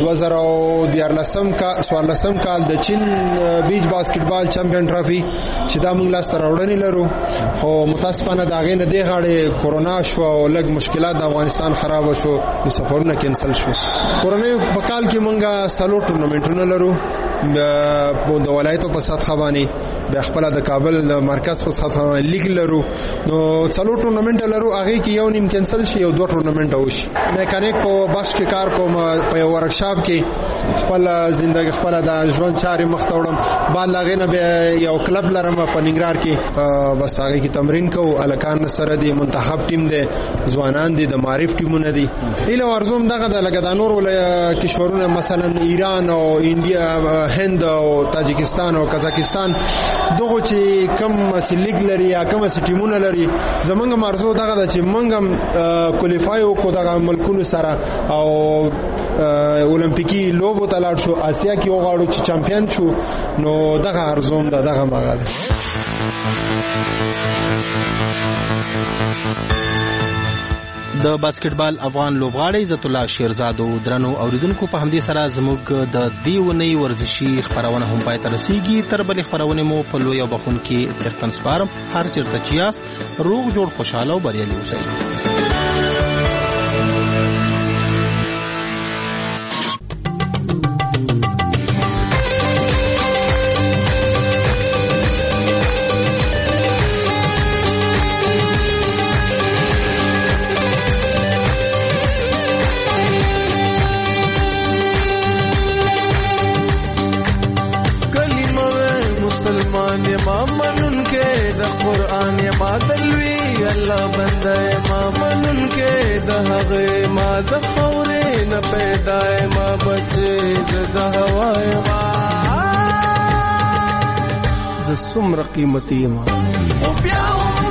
2014 کال د چین بیچ باسکټبال چمپیون ټرافي چې دا موږ لاسته راوړنې لرو. خو متاسفانه د هغې نه دې غاړې کورونا شو او لږ مشکلات د افغانستان خراب شو، نو سفرونه کینسل شو. کورونا په کال کې موږ 4 ټورنمنټونه لرو د ولایتو په سطح باندې، بیا خپل د کابل د مرکز په سطح باندې لیګ لرو. نو 4 ټورنمنټ لرو، هغه کې یو نیم کینسل شي او 2 ټورنمنټ وشي. میکانیک په بخش کې کار کوم، په یو ورکشاپ کې خپل ژوندۍ خپل د ژوند چارې مخته وړم. بعد هغه نه بیا یو کلب لرم په ننګرهار کې، بس هغه کې تمرین کوو. الکان سره دی منتخب ټیم دی، ځوانان دي، د معرف ټیمونه دي. ایله ورزوم دغه د لګدانور ولای کشورونه مثلا ایران او انډیا، هند او تاجکستان او قزاقستان، دغه چې کم سلیګ لري یا کم ټیمونه لري، زمونږ مرزو دغه د چې مونږ کوالیفای وکړو دغه ملکونو سره او اولمپیکي لوبو ته لاړ شو، اسیا کې وغواړو چې چمپیون شو. نو دغه ارزوم دغه مغاله. د باسکټبال افغان لوبغاړی عزت الله شیرزاد او درنو اوریدونکو په همدې سره زموږ د دیونی ورزشي خبرونه هم پای ته رسیږي. تر بلې خبرونه مو په لوی او بخون کې څرتن سپارم. هر چیرته چې یاست روغ جوړ خوشاله او بریالي اوسئ. څومره قیمتي ما